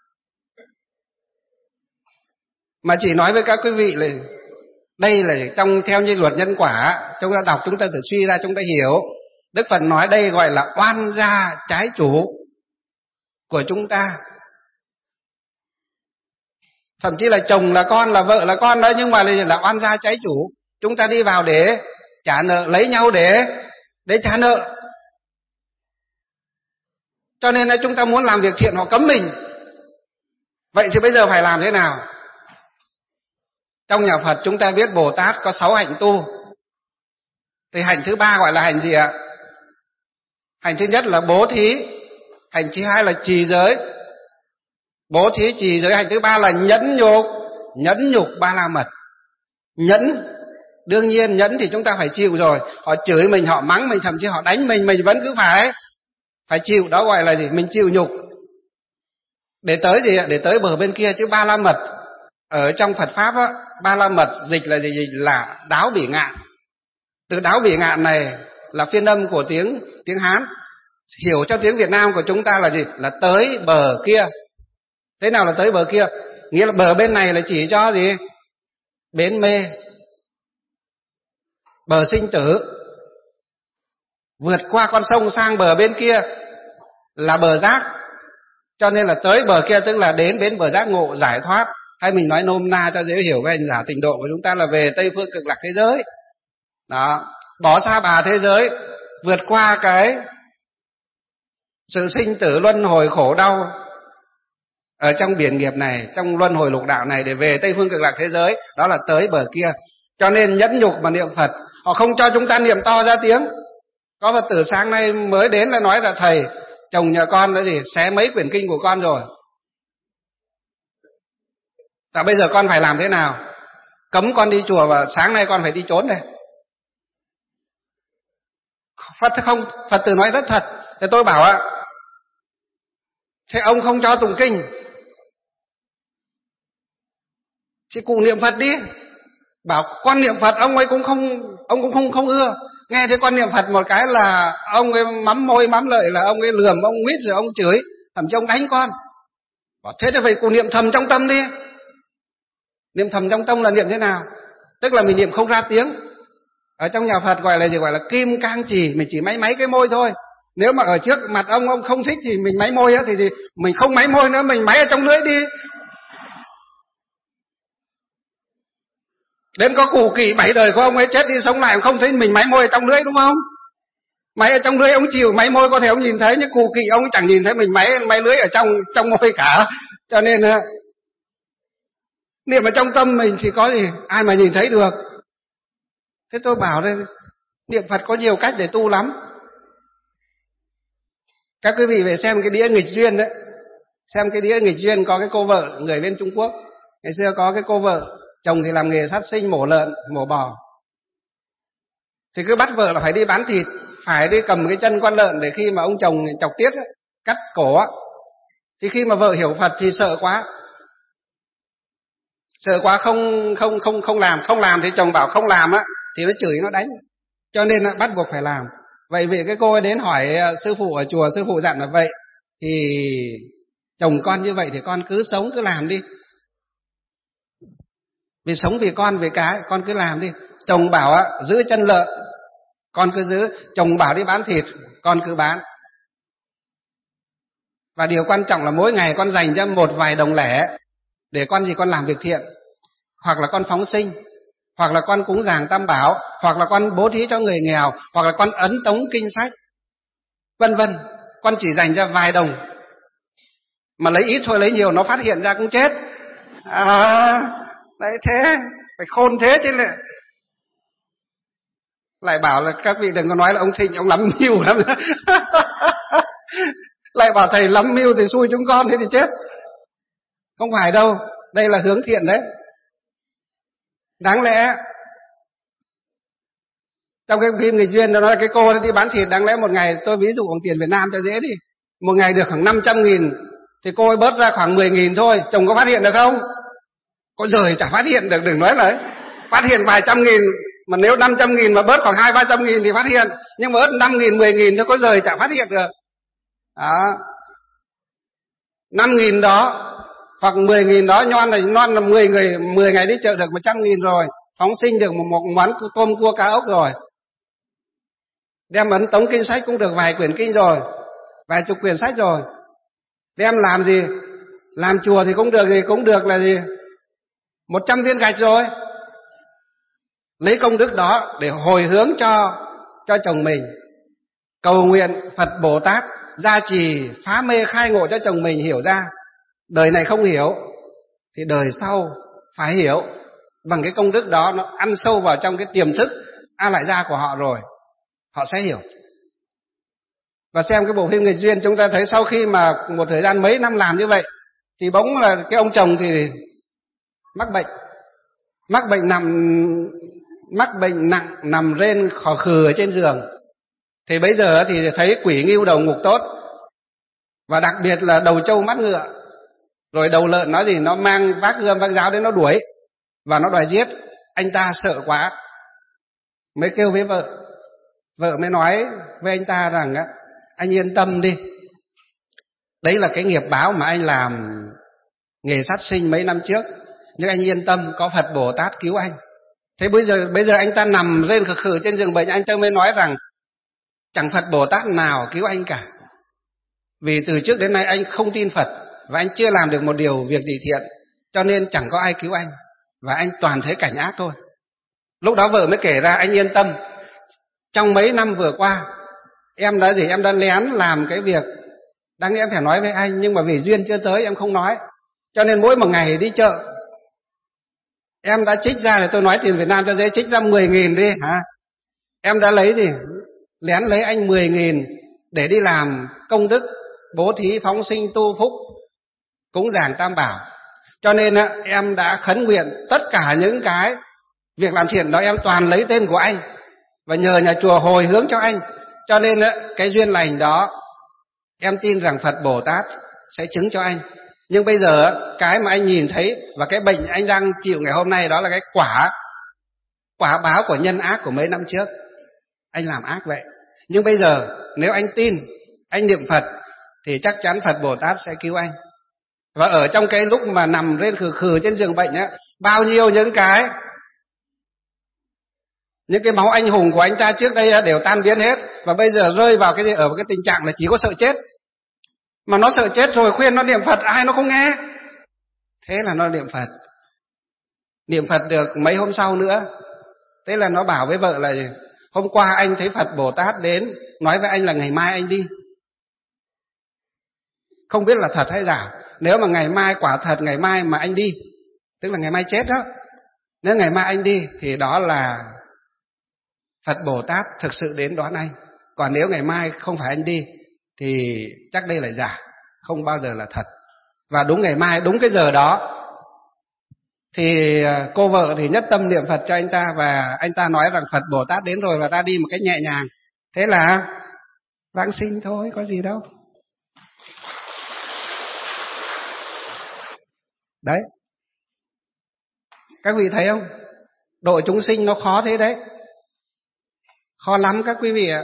Speaker 1: Mà chỉ nói với các quý vị là đây là trong theo như luật nhân quả, chúng ta đọc chúng ta tự suy ra chúng ta hiểu. Đức Phật nói đây gọi là oan gia trái chủ của chúng ta. Thậm chí là chồng là con, là vợ là con đó, nhưng mà là oan gia trái chủ. Chúng ta đi vào để trả nợ, lấy nhau để trả nợ. Cho nên là chúng ta muốn làm việc thiện họ cấm mình. Vậy thì bây giờ phải làm thế nào? Trong nhà Phật chúng ta biết Bồ Tát có 6 hạnh tu. Thì hạnh thứ 3 gọi là hạnh gì ạ? Hạnh thứ nhất là bố thí, hạnh thứ 2 là trì giới. Bố thí, trì giới. Hạnh thứ 3 là nhẫn nhục ba la mật. Nhẫn, đương nhiên nhẫn thì chúng ta phải chịu rồi. Họ chửi mình, họ mắng mình, thậm chí họ đánh mình vẫn cứ phải chịu. Đó gọi là gì? Mình chịu nhục. Để tới gì ạ? Để tới bờ bên kia. Chứ ba la mật ở trong Phật Pháp á, ba la mật dịch là gì? Là đáo bỉ ngạn. Từ đáo bỉ ngạn này là phiên âm của tiếng Hán. Hiểu cho tiếng Việt Nam của chúng ta là gì? Là tới bờ kia. Thế nào là tới bờ kia? Nghĩa là bờ bên này là chỉ cho gì? Bến mê, bờ sinh tử. Vượt qua con sông sang bờ bên kia là bờ giác. Cho nên là tới bờ kia tức là đến bến bờ giác ngộ giải thoát. Hay mình nói nôm na cho dễ hiểu với hành giả tịnh độ của chúng ta là về Tây phương cực lạc thế giới. Đó, bỏ xa bà thế giới, vượt qua cái sự sinh tử luân hồi khổ đau ở trong biển nghiệp này, trong luân hồi lục đạo này để về Tây phương cực lạc thế giới, đó là tới bờ kia. Cho nên nhẫn nhục mà niệm Phật, họ không cho chúng ta niệm to ra tiếng. Có Phật tử sáng nay mới đến là nói là thầy, chồng nhà con đã gì xé mấy quyển kinh của con rồi. Bây giờ con phải làm thế nào? Cấm con đi chùa và sáng nay con phải đi trốn đây. Phật tử nói rất thật. Thế tôi bảo ạ, thế ông không cho tụng kinh thì cụ niệm Phật đi. Bảo con niệm Phật ông ấy cũng không ưa. Nghe thấy con niệm Phật một cái là ông ấy mắm môi mắm lợi, là ông ấy lườm, ông nguyết rồi ông chửi, thậm chí ông đánh con. Bảo thế thì phải cụ niệm thầm trong tâm đi. Niệm thầm trong tâm là niệm thế nào? Tức là mình niệm không ra tiếng. Ở trong nhà Phật gọi là gì? Gọi là kim cang chỉ. Mình chỉ máy cái môi thôi. Nếu mà ở trước mặt ông không thích thì mình máy môi á, thì mình không máy môi nữa, mình máy ở trong lưỡi đi. Đến có cụ Kỵ 7 đời của ông ấy chết đi sống lại, không thấy mình máy môi ở trong lưỡi đúng không? Máy ở trong lưỡi ông chịu, máy môi có thể ông nhìn thấy, nhưng cụ Kỵ ông chẳng nhìn thấy mình máy lưỡi ở trong môi cả. Cho nên niệm ở trong tâm mình thì có gì ai mà nhìn thấy được. Thế tôi bảo đây, niệm Phật có nhiều cách để tu lắm. Các quý vị về xem cái đĩa nghịch duyên đấy. Xem cái đĩa nghịch duyên có cái cô vợ người bên Trung Quốc. Ngày xưa có cái cô vợ, chồng thì làm nghề sát sinh, mổ lợn, mổ bò. Thì cứ bắt vợ là phải đi bán thịt, phải đi cầm cái chân con lợn để khi mà ông chồng chọc tiết ấy, cắt cổ á. Thì khi mà vợ hiểu Phật thì sợ quá. Sợ quá không làm thì chồng bảo không làm á thì nó chửi nó đánh. Cho nên là bắt buộc phải làm. Vậy vì cái cô ấy đến hỏi sư phụ ở chùa, sư phụ dặn là vậy thì chồng con như vậy thì con cứ sống cứ làm đi. Vì sống vì con vì cái, con cứ làm đi. Chồng bảo giữ chân lợn, con cứ giữ. Chồng bảo đi bán thịt, con cứ bán. Và điều quan trọng là mỗi ngày con dành ra một vài đồng lẻ để con làm việc thiện, hoặc là con phóng sinh, hoặc là con cúng dường tam bảo, hoặc là con bố thí cho người nghèo, hoặc là con ấn tống kinh sách, vân vân. Con chỉ dành ra vài đồng Mà lấy ít thôi lấy nhiều nó phát hiện ra cũng chết. Đấy thế, phải khôn thế chứ lại bảo là các vị đừng có nói là ông Thịnh ông lắm mưu lắm. Lại bảo thầy lắm mưu thì xui chúng con, thế thì chết. Không phải đâu, đây là hướng thiện đấy. Đáng lẽ trong cái phim Nghịch Duyên nó nói là cái cô đi bán thịt, đáng lẽ một ngày, tôi ví dụ bằng tiền Việt Nam cho dễ đi, một ngày được khoảng 500.000 thì cô ấy bớt ra khoảng 10.000 thôi, chồng có phát hiện được không? Có giời chả phát hiện được, đừng nói là ấy. Phát hiện vài trăm nghìn, mà nếu 500.000 mà bớt khoảng 200-300.000 thì phát hiện, nhưng mà bớt 5.000 10.000 thôi có giời chả phát hiện được. Đó. 5.000 đó hoặc 10.000 đó, non là 10 ngày đi chợ được 100.000 rồi, phóng sinh được một món tôm cua cá ốc rồi, đem ấn tống kinh sách cũng được vài quyển kinh rồi, vài chục quyển sách rồi, đem làm gì, làm chùa thì cũng được gì, cũng được là gì 100 viên gạch rồi. Lấy công đức đó để hồi hướng cho chồng mình, cầu nguyện Phật Bồ Tát gia trì phá mê khai ngộ cho chồng mình hiểu ra. Đời này không hiểu thì đời sau phải hiểu. Bằng cái công đức đó nó ăn sâu vào trong cái tiềm thức A Lại Gia của họ rồi, họ sẽ hiểu. Và xem cái bộ phim Nghịch Duyên, chúng ta thấy sau khi mà một thời gian mấy năm làm như vậy thì bỗng là cái ông chồng thì mắc bệnh nặng, nằm rên khò khừ ở trên giường. Thì bây giờ thì thấy quỷ ngưu đầu ngục tốt, và đặc biệt là đầu trâu mắt ngựa, rồi đầu lợn nó gì, nó mang vác gươm vác giáo đến nó đuổi và nó đòi giết. Anh ta sợ quá mới kêu với vợ, vợ mới nói với anh ta rằng anh yên tâm đi, đấy là cái nghiệp báo mà anh làm nghề sát sinh mấy năm trước, nhưng anh yên tâm, có Phật Bồ Tát cứu anh. Thế bây giờ anh ta nằm rên khừ khừ trên giường bệnh, anh ta mới nói rằng chẳng Phật Bồ Tát nào cứu anh cả, vì từ trước đến nay anh không tin Phật và anh chưa làm được một điều việc gì thiện, cho nên chẳng có ai cứu anh, và anh toàn thấy cảnh ác thôi. Lúc đó vợ mới kể ra, anh yên tâm, trong mấy năm vừa qua em đã lén làm cái việc đáng lẽ em phải nói với anh, nhưng mà vì duyên chưa tới em không nói, cho nên mỗi một ngày đi chợ em đã trích ra, để tôi nói tiền Việt Nam cho dễ, trích ra 10.000 đi hả, em đã lấy lén lấy anh 10.000 để đi làm công đức, bố thí phóng sinh tu phúc, cúng dường Tam Bảo. Cho nên em đã khấn nguyện tất cả những cái việc làm thiện đó em toàn lấy tên của anh và nhờ nhà chùa hồi hướng cho anh. Cho nên cái duyên lành đó em tin rằng Phật Bồ Tát sẽ chứng cho anh. Nhưng bây giờ cái mà anh nhìn thấy và cái bệnh anh đang chịu ngày hôm nay, đó là cái quả báo của nhân ác của mấy năm trước. Anh làm ác vậy, nhưng bây giờ nếu anh tin, anh niệm Phật thì chắc chắn Phật Bồ Tát sẽ cứu anh. Và ở trong cái lúc mà nằm rên khừ khừ trên giường bệnh bao nhiêu những cái máu anh hùng của anh ta trước đây đều tan biến hết, và bây giờ rơi vào ở cái tình trạng là chỉ có sợ chết. Mà nó sợ chết rồi khuyên nó niệm Phật, ai nó không nghe. Thế là nó niệm Phật được mấy hôm sau nữa, thế là nó bảo với vợ là hôm qua anh thấy Phật Bồ Tát đến nói với anh là ngày mai anh đi. Không biết là thật hay giả. Nếu mà ngày mai quả thật ngày mai mà anh đi, tức là ngày mai chết đó, nếu ngày mai anh đi thì đó là Phật Bồ Tát thực sự đến đón anh. Còn nếu ngày mai không phải anh đi thì chắc đây là giả, không bao giờ là thật. Và đúng ngày mai, đúng cái giờ đó thì cô vợ thì nhất tâm niệm Phật cho anh ta, và anh ta nói rằng Phật Bồ Tát đến rồi, và ta đi một cách nhẹ nhàng. Thế là vãng sinh thôi, có gì đâu. Đấy, các vị thấy không? Độ chúng sinh nó khó thế đấy, khó lắm các quý vị ạ.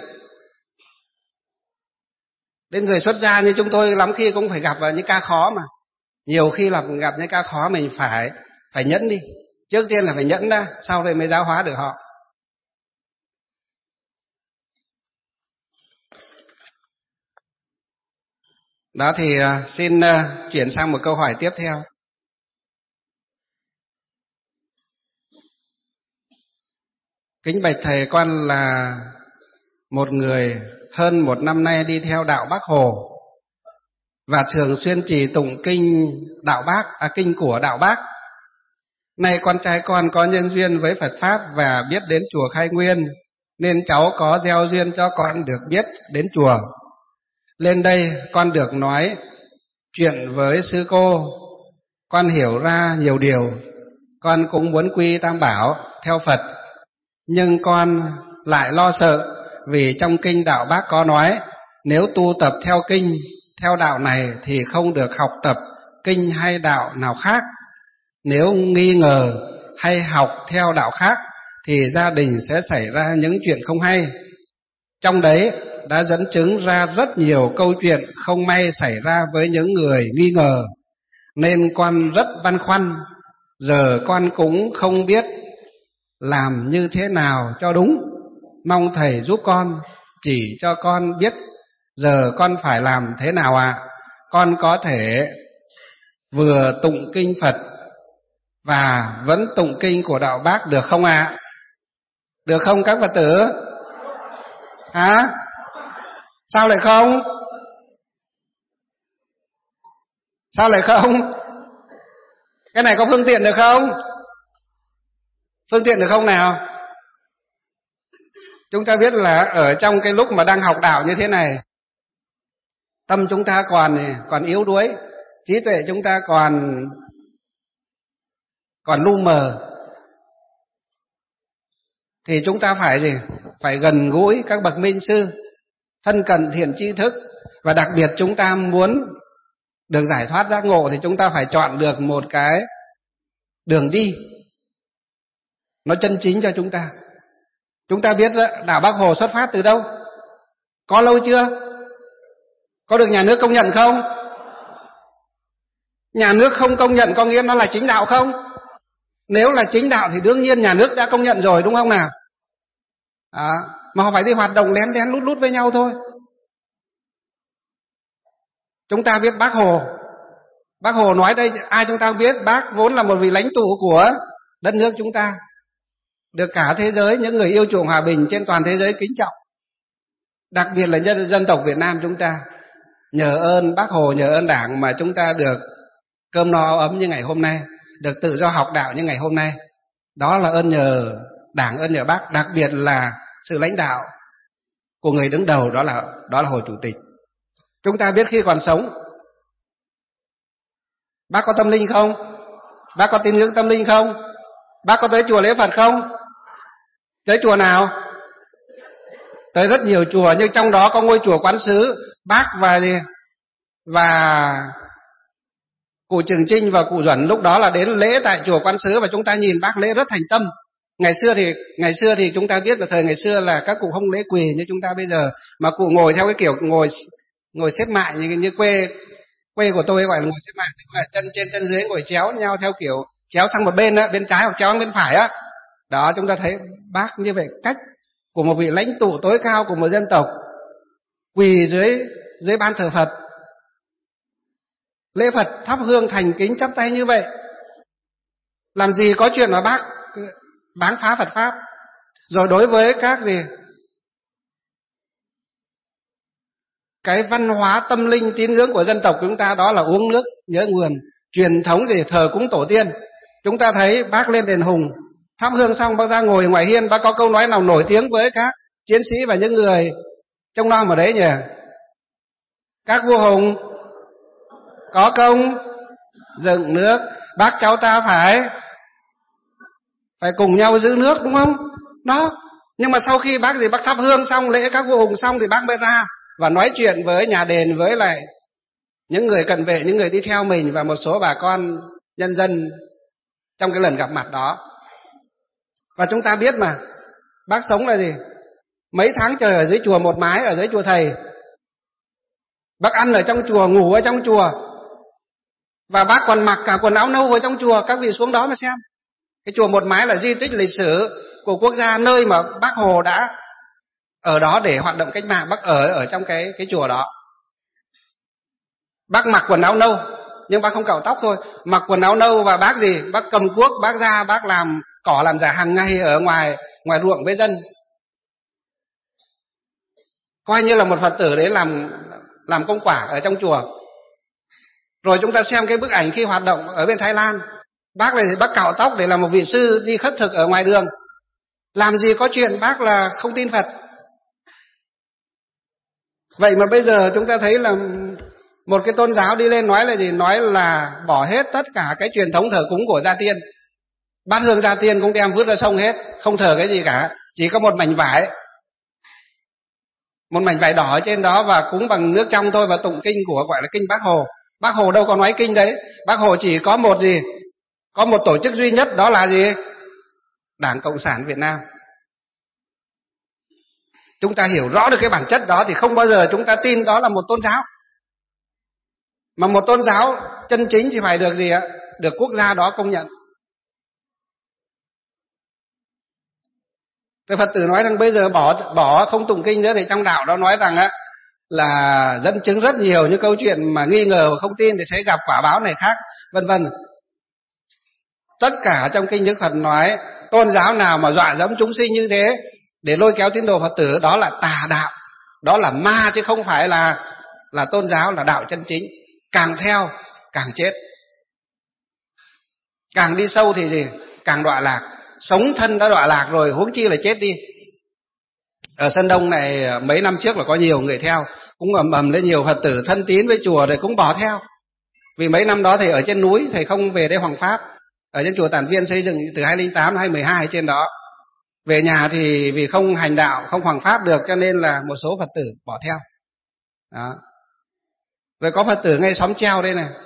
Speaker 1: Đến người xuất gia như chúng tôi lắm khi cũng phải gặp vào những ca khó, mà nhiều khi là gặp những ca khó mình phải nhẫn đi. Trước tiên là phải nhẫn ra, sau đây mới giáo hóa được họ. Đó thì xin chuyển sang một câu hỏi tiếp theo. Kính bạch thầy, con là một người hơn một năm nay đi theo đạo Bác Hồ. và thường xuyên trì tụng kinh đạo Bác, kinh của đạo Bác. Nay con trai con có nhân duyên với Phật Pháp và biết đến chùa Khai Nguyên, nên cháu có gieo duyên cho con được biết đến chùa. Lên đây con được nói chuyện với sư cô, con hiểu ra nhiều điều. Con cũng muốn quy Tam Bảo theo Phật, nhưng con lại lo sợ, vì trong kinh đạo Bác có nói, nếu tu tập theo kinh, theo đạo này thì không được học tập kinh hay đạo nào khác. Nếu nghi ngờ hay học theo đạo khác thì gia đình sẽ xảy ra những chuyện không hay. Trong đấy đã dẫn chứng ra rất nhiều câu chuyện không may xảy ra với những người nghi ngờ, nên con rất băn khoăn. Giờ con cũng không biết làm như thế nào cho đúng, mong thầy giúp con, chỉ cho con biết giờ con phải làm thế nào ạ. Con có thể vừa tụng kinh Phật và vẫn tụng kinh của đạo Bác được không ạ? Được không các Phật tử? Hả? Sao lại không? Sao lại không? Cái này có phương tiện được không? Phương tiện được không nào? Chúng ta biết là ở trong cái lúc mà đang học đạo như thế này, tâm chúng ta còn yếu đuối, trí tuệ chúng ta còn lu mờ, thì chúng ta phải gì? Phải gần gũi các bậc minh sư, thân cận thiện tri thức, và đặc biệt chúng ta muốn được giải thoát giác ngộ thì chúng ta phải chọn được một cái đường đi nó chân chính cho chúng ta. Chúng ta biết đạo Bác Hồ xuất phát từ đâu? Có lâu chưa? Có được nhà nước công nhận không? Nhà nước không công nhận có nghĩa nó là chính đạo không? Nếu là chính đạo thì đương nhiên nhà nước đã công nhận rồi, đúng không nào? Mà họ phải đi hoạt động lén lén lút lút với nhau thôi. Chúng ta biết Bác Hồ nói đây, ai chúng ta biết, Bác vốn là một vị lãnh tụ của đất nước chúng ta, được cả thế giới, những người yêu chuộng hòa bình trên toàn thế giới kính trọng. Đặc biệt là dân tộc Việt Nam chúng ta, nhờ ơn Bác Hồ, nhờ ơn Đảng mà chúng ta được cơm no áo ấm như ngày hôm nay, được tự do học đạo như ngày hôm nay. Đó là ơn nhờ Đảng, ơn nhờ Bác, đặc biệt là sự lãnh đạo của người đứng đầu, đó là Hồ Chủ tịch. Chúng ta biết khi còn sống, Bác có tâm linh không? Bác có tín ngưỡng tâm linh không? Bác có tới chùa lễ Phật không? Tới chùa nào? Tới rất nhiều chùa, nhưng trong đó có ngôi chùa Quán Sứ. Bác và cụ Trường Trinh và cụ Duẩn lúc đó là đến lễ tại chùa Quán Sứ, và chúng ta nhìn Bác lễ rất thành tâm. Ngày xưa thì chúng ta biết là thời ngày xưa là các cụ không lễ quỳ như chúng ta bây giờ, mà cụ ngồi theo cái kiểu ngồi xếp mại như quê của tôi gọi là ngồi xếp mại, tức là chân trên chân dưới ngồi chéo nhau theo kiểu chéo sang một bên á, bên trái hoặc chéo sang bên phải á. Đó, chúng ta thấy Bác như vậy, cách của một vị lãnh tụ tối cao của một dân tộc, quỳ dưới ban thờ Phật, lễ Phật, thắp hương thành kính chắp tay như vậy. Làm gì có chuyện mà Bác báng phá Phật pháp. Rồi đối với các cái văn hóa tâm linh tín ngưỡng của dân tộc của chúng ta, đó là uống nước nhớ nguồn, truyền thống thờ cúng tổ tiên. Chúng ta thấy Bác lên đền Hùng thắp hương xong, Bác ra ngồi ngoài hiên, Bác có câu nói nào nổi tiếng với các chiến sĩ và những người trông nom ở đấy nhỉ? Các vua hùng có công dựng nước, bác cháu ta phải cùng nhau giữ nước, đúng không? Đó. Nhưng mà sau khi bác thắp hương xong, lễ các vua hùng xong thì bác mới ra và nói chuyện với nhà đền, với lại những người cận vệ, những người đi theo mình và một số bà con nhân dân trong cái lần gặp mặt đó. Và chúng ta biết mà, bác sống là gì? Mấy tháng trời ở dưới chùa một mái, ở dưới chùa thầy. Bác ăn ở trong chùa, ngủ ở trong chùa, và bác còn mặc cả quần áo nâu ở trong chùa. Các vị xuống đó mà xem. Cái chùa một mái là di tích lịch sử của quốc gia, nơi mà Bác Hồ đã ở đó để hoạt động cách mạng. Bác ở trong cái chùa đó. Bác mặc quần áo nâu, nhưng bác không cạo tóc thôi. Mặc quần áo nâu và bác bác cầm cuốc, bác ra, bác làm cỏ làm giả hàng ngày ở ngoài ruộng với dân. Coi như là một Phật tử đấy làm công quả ở trong chùa. Rồi chúng ta xem cái bức ảnh khi hoạt động ở bên Thái Lan, bác cạo tóc để làm một vị sư đi khất thực ở ngoài đường. Làm gì có chuyện bác là không tin Phật. Vậy mà bây giờ chúng ta thấy là một cái tôn giáo đi lên nói là gì? Nói là bỏ hết tất cả cái truyền thống thờ cúng của gia tiên. Bát hương gia tiên cũng đem vứt ra sông hết, không thờ cái gì cả, chỉ có một mảnh vải đỏ ở trên đó và cúng bằng nước trong thôi, và tụng kinh của gọi là kinh Bác Hồ. Bác Hồ đâu có nói kinh đấy. Bác Hồ chỉ có một gì? Có một tổ chức duy nhất, đó là gì? Đảng Cộng sản Việt Nam. Chúng ta hiểu rõ được cái bản chất đó thì không bao giờ chúng ta tin đó là một tôn giáo. Mà một tôn giáo chân chính thì phải được gì ạ? Được quốc gia đó công nhận. Cái Phật tử nói rằng bây giờ bỏ không tụng kinh nữa, thì trong đạo đó nói rằng á là dẫn chứng rất nhiều những câu chuyện mà nghi ngờ và không tin thì sẽ gặp quả báo này khác, vân vân. Tất cả trong kinh Đức Phật nói tôn giáo nào mà dọa dẫm chúng sinh như thế để lôi kéo tín đồ Phật tử, đó là tà đạo, đó là ma, chứ không phải là tôn giáo, là đạo chân chính. Càng theo càng chết, càng đi sâu thì gì? Càng đọa lạc. Sống thân đã đọa lạc rồi, huống chi là chết đi. Ở Sơn Đông này mấy năm trước là có nhiều người theo, cũng ầm lên, nhiều Phật tử thân tín với chùa rồi cũng bỏ theo. Vì mấy năm đó thầy ở trên núi, thầy không về đây hoằng pháp, ở trên chùa Tản Viên xây dựng từ 2008 đến 2012 trên đó. Về nhà thì vì không hành đạo, không hoằng pháp được, cho nên là một số Phật tử bỏ theo. Đó. Rồi có Phật tử ngay xóm treo đây này,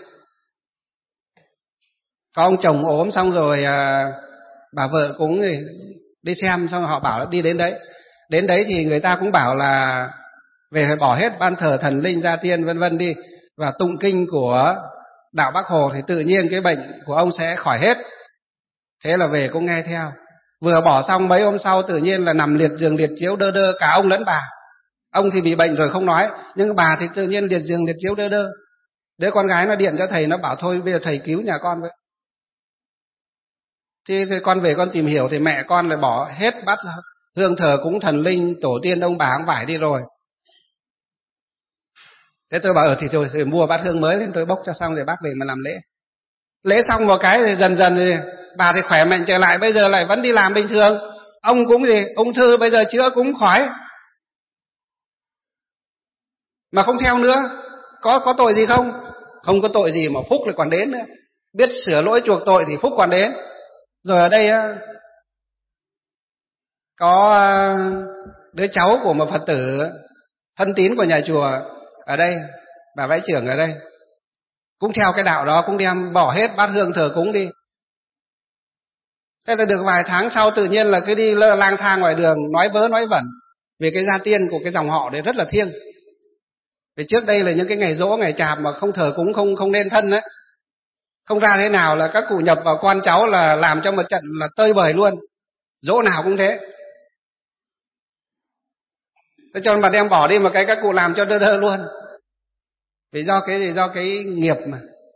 Speaker 1: có ông chồng ốm, xong rồi bà vợ cũng đi xem, xong họ bảo là đi đến đấy. Đến đấy thì người ta cũng bảo là về phải bỏ hết ban thờ thần linh gia tiên vân vân đi, và tụng kinh của đạo Bác Hồ thì tự nhiên cái bệnh của ông sẽ khỏi hết. Thế là về cũng nghe theo. Vừa bỏ xong mấy hôm sau tự nhiên là nằm liệt giường liệt chiếu đơ đơ, cả ông lẫn bà. Ông thì bị bệnh rồi không nói, nhưng bà thì tự nhiên liệt giường liệt chiếu đơ đơ. Đứa con gái nó điện cho thầy, nó bảo thôi bây giờ thầy cứu nhà con vậy. Thì con về con tìm hiểu thì mẹ con lại bỏ hết bát hương thờ cúng thần linh tổ tiên ông bà ông vải đi rồi. Thế tôi bảo thì thôi thì mua bát hương mới lên, tôi bốc cho xong rồi bác về mà làm lễ. Lễ xong một cái thì dần dần thì bà thì khỏe mạnh trở lại, bây giờ lại vẫn đi làm bình thường. Ông cũng gì, ung thư bây giờ chữa cũng khỏi, mà không theo nữa. Có tội gì không? Không có tội gì, mà phúc lại còn đến nữa. Biết sửa lỗi chuộc tội thì phúc còn đến. Rồi ở đây có đứa cháu của một Phật tử thân tín của nhà chùa ở đây, bà vãi trưởng ở đây, cũng theo cái đạo đó, cũng đem bỏ hết bát hương thờ cúng đi. Thế là được vài tháng sau tự nhiên là cứ đi lang thang ngoài đường nói vớ nói vẩn, vì cái gia tiên của cái dòng họ đấy rất là thiêng. Vì trước đây là những cái ngày giỗ ngày chạp mà không thờ cúng, không nên thân ấy, không ra thế nào là các cụ nhập vào con cháu là làm cho một trận là tơi bời luôn, giỗ nào cũng thế. Thế cho nên mà đem bỏ đi một cái các cụ làm cho đơ đơ luôn. Vì do cái gì? Do cái nghiệp mà.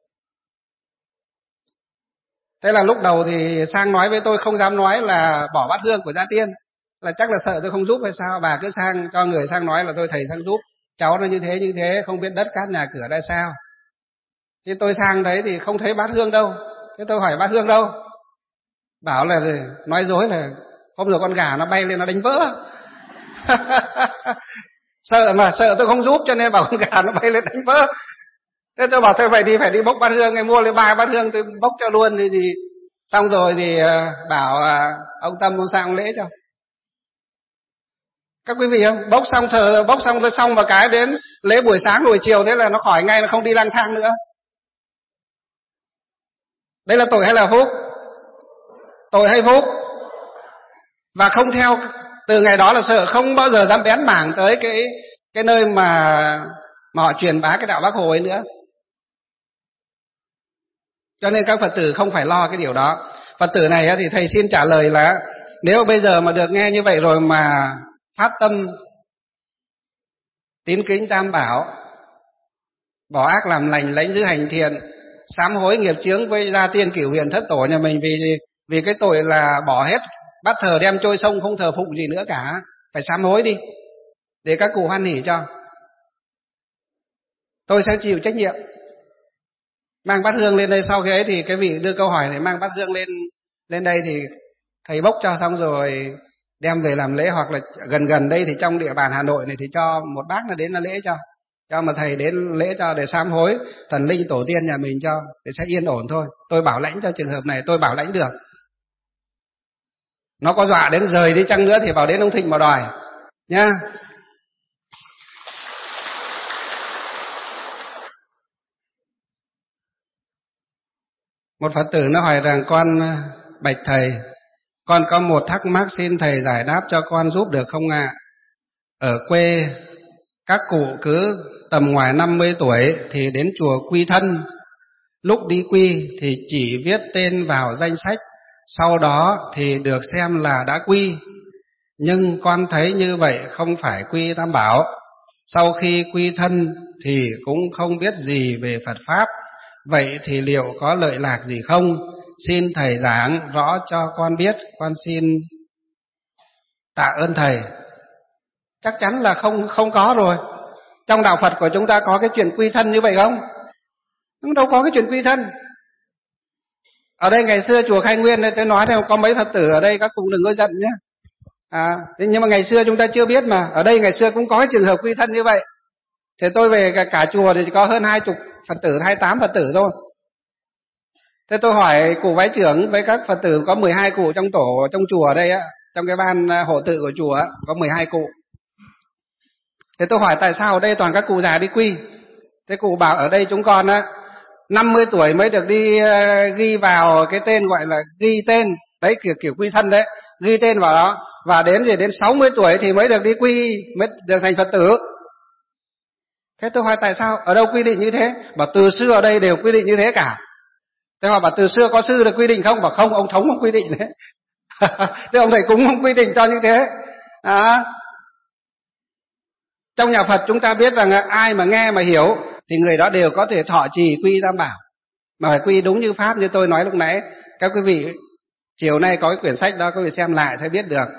Speaker 1: Thế là lúc đầu thì sang nói với tôi, không dám nói là bỏ bát hương của gia tiên, là chắc là sợ tôi không giúp hay sao. Bà cứ sang cho người sang nói là tôi thầy sang giúp, cháu nó như thế, không biết đất cát nhà cửa ra sao. Thế tôi sang đấy thì không thấy bát hương đâu. Thế tôi hỏi bát hương đâu, bảo là nói dối là hôm rồi con gà nó bay lên nó đánh vỡ. Sợ tôi không giúp cho nên bảo con gà nó bay lên đánh vỡ. Thế tôi bảo thôi vậy thì phải đi bốc bát hương, ngày mua lên 3 bát hương tôi bốc cho luôn. Thì xong rồi thì bảo ông Tâm ông sang ông lễ cho. Các quý vị không, bốc xong và cái đến lễ buổi sáng buổi chiều, thế là nó khỏi ngay, nó không đi lang thang nữa. Đây là tội hay là phúc? Tội hay phúc? Và không theo từ ngày đó là sợ, không bao giờ dám bén mảng tới cái nơi mà họ truyền bá cái đạo Bác Hồ ấy nữa. Cho nên các Phật tử không phải lo cái điều đó. Phật tử này thì thầy xin trả lời là nếu bây giờ mà được nghe như vậy rồi mà phát tâm tín kính Tam Bảo, bỏ ác làm lành, lãnh giữ hành thiện, sám hối nghiệp chướng với gia tiên cửu huyền thất tổ nhà mình, vì cái tội là bỏ hết bát thờ đem trôi sông, không thờ phụng gì nữa cả, phải sám hối đi để các cụ hoan hỉ cho. Tôi sẽ chịu trách nhiệm. Mang bát hương lên đây, sau khi ấy thì cái vị đưa câu hỏi này mang bát hương lên đây thì thầy bốc cho xong rồi đem về làm lễ, hoặc là gần gần đây thì trong địa bàn Hà Nội này thì cho một bác là đến là lễ cho mà thầy đến lễ cho để sám hối thần linh tổ tiên nhà mình cho để sẽ yên ổn thôi. Tôi bảo lãnh cho trường hợp này, tôi bảo lãnh được. Nó có dọa đến rời đi chăng nữa thì bảo đến ông Thịnh mà đòi nhá. Một Phật tử nó hỏi rằng con bạch thầy, con có một thắc mắc xin thầy giải đáp cho con giúp được không ạ? Ở quê các cụ cứ tầm ngoài 50 tuổi thì đến chùa quy thân. Lúc đi quy thì chỉ viết tên vào danh sách, sau đó thì được xem là đã quy. Nhưng con thấy như vậy không phải quy Tam Bảo. Sau khi quy thân thì cũng không biết gì về Phật Pháp. Vậy thì liệu có lợi lạc gì không? Xin thầy giảng rõ cho con biết, con xin tạ ơn thầy. Chắc chắn là không có rồi. Trong đạo Phật của chúng ta có cái chuyện quy thân như vậy không? Không, đâu có cái chuyện quy thân. Ở đây ngày xưa chùa Khai Nguyên, tôi nói theo có mấy Phật tử ở đây, các cụ đừng có giận nhé. Thế nhưng mà ngày xưa chúng ta chưa biết mà. Ở đây ngày xưa cũng có cái trường hợp quy thân như vậy. Thế tôi về cả chùa thì chỉ có hơn 20 Phật tử, 28 Phật tử thôi. Thế tôi hỏi cụ vái trưởng với các Phật tử, có 12 cụ trong tổ, trong chùa ở đây á, trong cái ban hộ tự của chùa á, có 12 cụ. Thế tôi hỏi tại sao ở đây toàn các cụ già đi quy? Thế cụ bảo ở đây chúng con á 50 tuổi mới được đi ghi vào cái tên, gọi là ghi tên đấy, kiểu quy thân đấy, ghi tên vào đó, và đến 60 tuổi thì mới được đi quy, mới được thành Phật tử. Thế tôi hỏi tại sao, ở đâu quy định như thế? Bảo từ xưa ở đây đều quy định như thế cả. Thế hỏi bảo từ xưa có sư được quy định không? Bảo không, ông thống không quy định đấy. Thế ông thầy cũng không quy định cho như thế. Trong nhà Phật chúng ta biết rằng ai mà nghe mà hiểu thì người đó đều có thể thọ trì quy Tam Bảo, mà phải quy đúng như Pháp như tôi nói lúc nãy. Các quý vị chiều nay có cái quyển sách đó, quý vị xem lại sẽ biết được.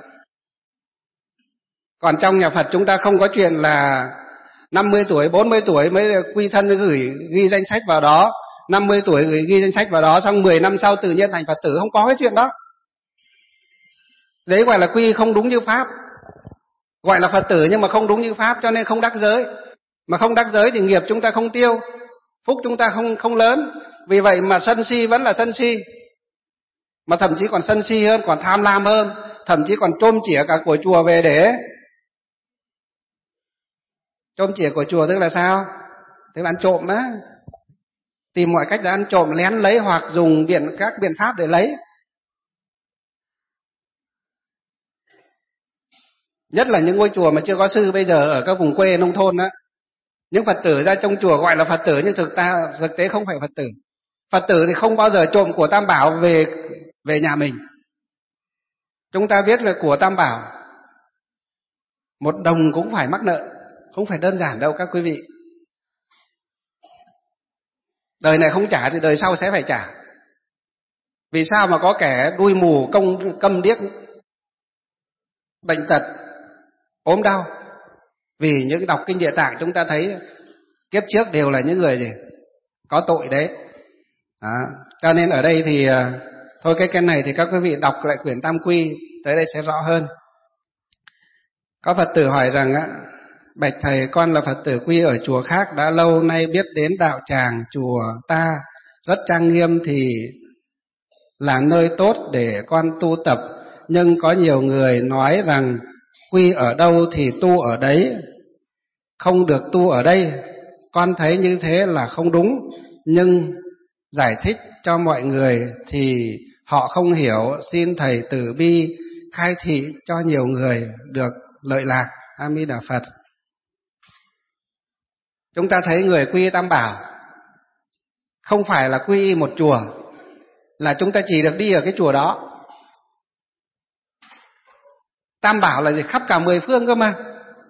Speaker 1: Còn trong nhà Phật chúng ta không có chuyện là 50 tuổi, 40 tuổi mới quy thân, mới ghi danh sách vào đó, 50 tuổi ghi danh sách vào đó, xong 10 năm sau tự nhiên thành Phật tử, không có cái chuyện đó. Đấy gọi là quy không đúng như Pháp. Gọi là Phật tử nhưng mà không đúng như Pháp, cho nên không đắc giới. Mà không đắc giới thì nghiệp chúng ta không tiêu, phúc chúng ta không lớn. Vì vậy mà sân si vẫn là sân si, mà thậm chí còn sân si hơn, còn tham lam hơn, thậm chí còn trôm chỉa cả của chùa về để trôm chỉa của chùa. Tức là sao? Tức là ăn trộm á, tìm mọi cách để ăn trộm, lén lấy hoặc dùng các biện pháp để lấy. Nhất là những ngôi chùa mà chưa có sư bây giờ ở các vùng quê nông thôn á, những Phật tử ra trong chùa gọi là Phật tử nhưng thực tế không phải Phật tử. Phật tử thì không bao giờ trộm của Tam Bảo về nhà mình. Chúng ta biết là của Tam Bảo một đồng cũng phải mắc nợ, không phải đơn giản đâu các quý vị. Đời này không trả thì đời sau sẽ phải trả. Vì sao mà có kẻ đuôi mù, câm điếc, bệnh tật, ốm đau? Vì những đọc kinh Địa Tạng chúng ta thấy kiếp trước đều là những người gì có tội đấy. Cho nên ở đây thì thôi cái này thì các quý vị đọc lại quyển Tam Quy tới đây sẽ rõ hơn. Có Phật tử hỏi rằng bạch thầy, con là Phật tử quy ở chùa khác đã lâu nay, biết đến đạo tràng chùa ta rất trang nghiêm thì là nơi tốt để con tu tập, nhưng có nhiều người nói rằng quy ở đâu thì tu ở đấy, không được tu ở đây. Con thấy như thế là không đúng, nhưng giải thích cho mọi người thì họ không hiểu, xin thầy từ bi khai thị cho nhiều người được lợi lạc. A Di Đà Phật. Chúng ta thấy người quy Tam Bảo không phải là quy một chùa, là chúng ta chỉ được đi ở cái chùa đó. Tam Bảo là gì? Khắp cả 10 phương cơ mà.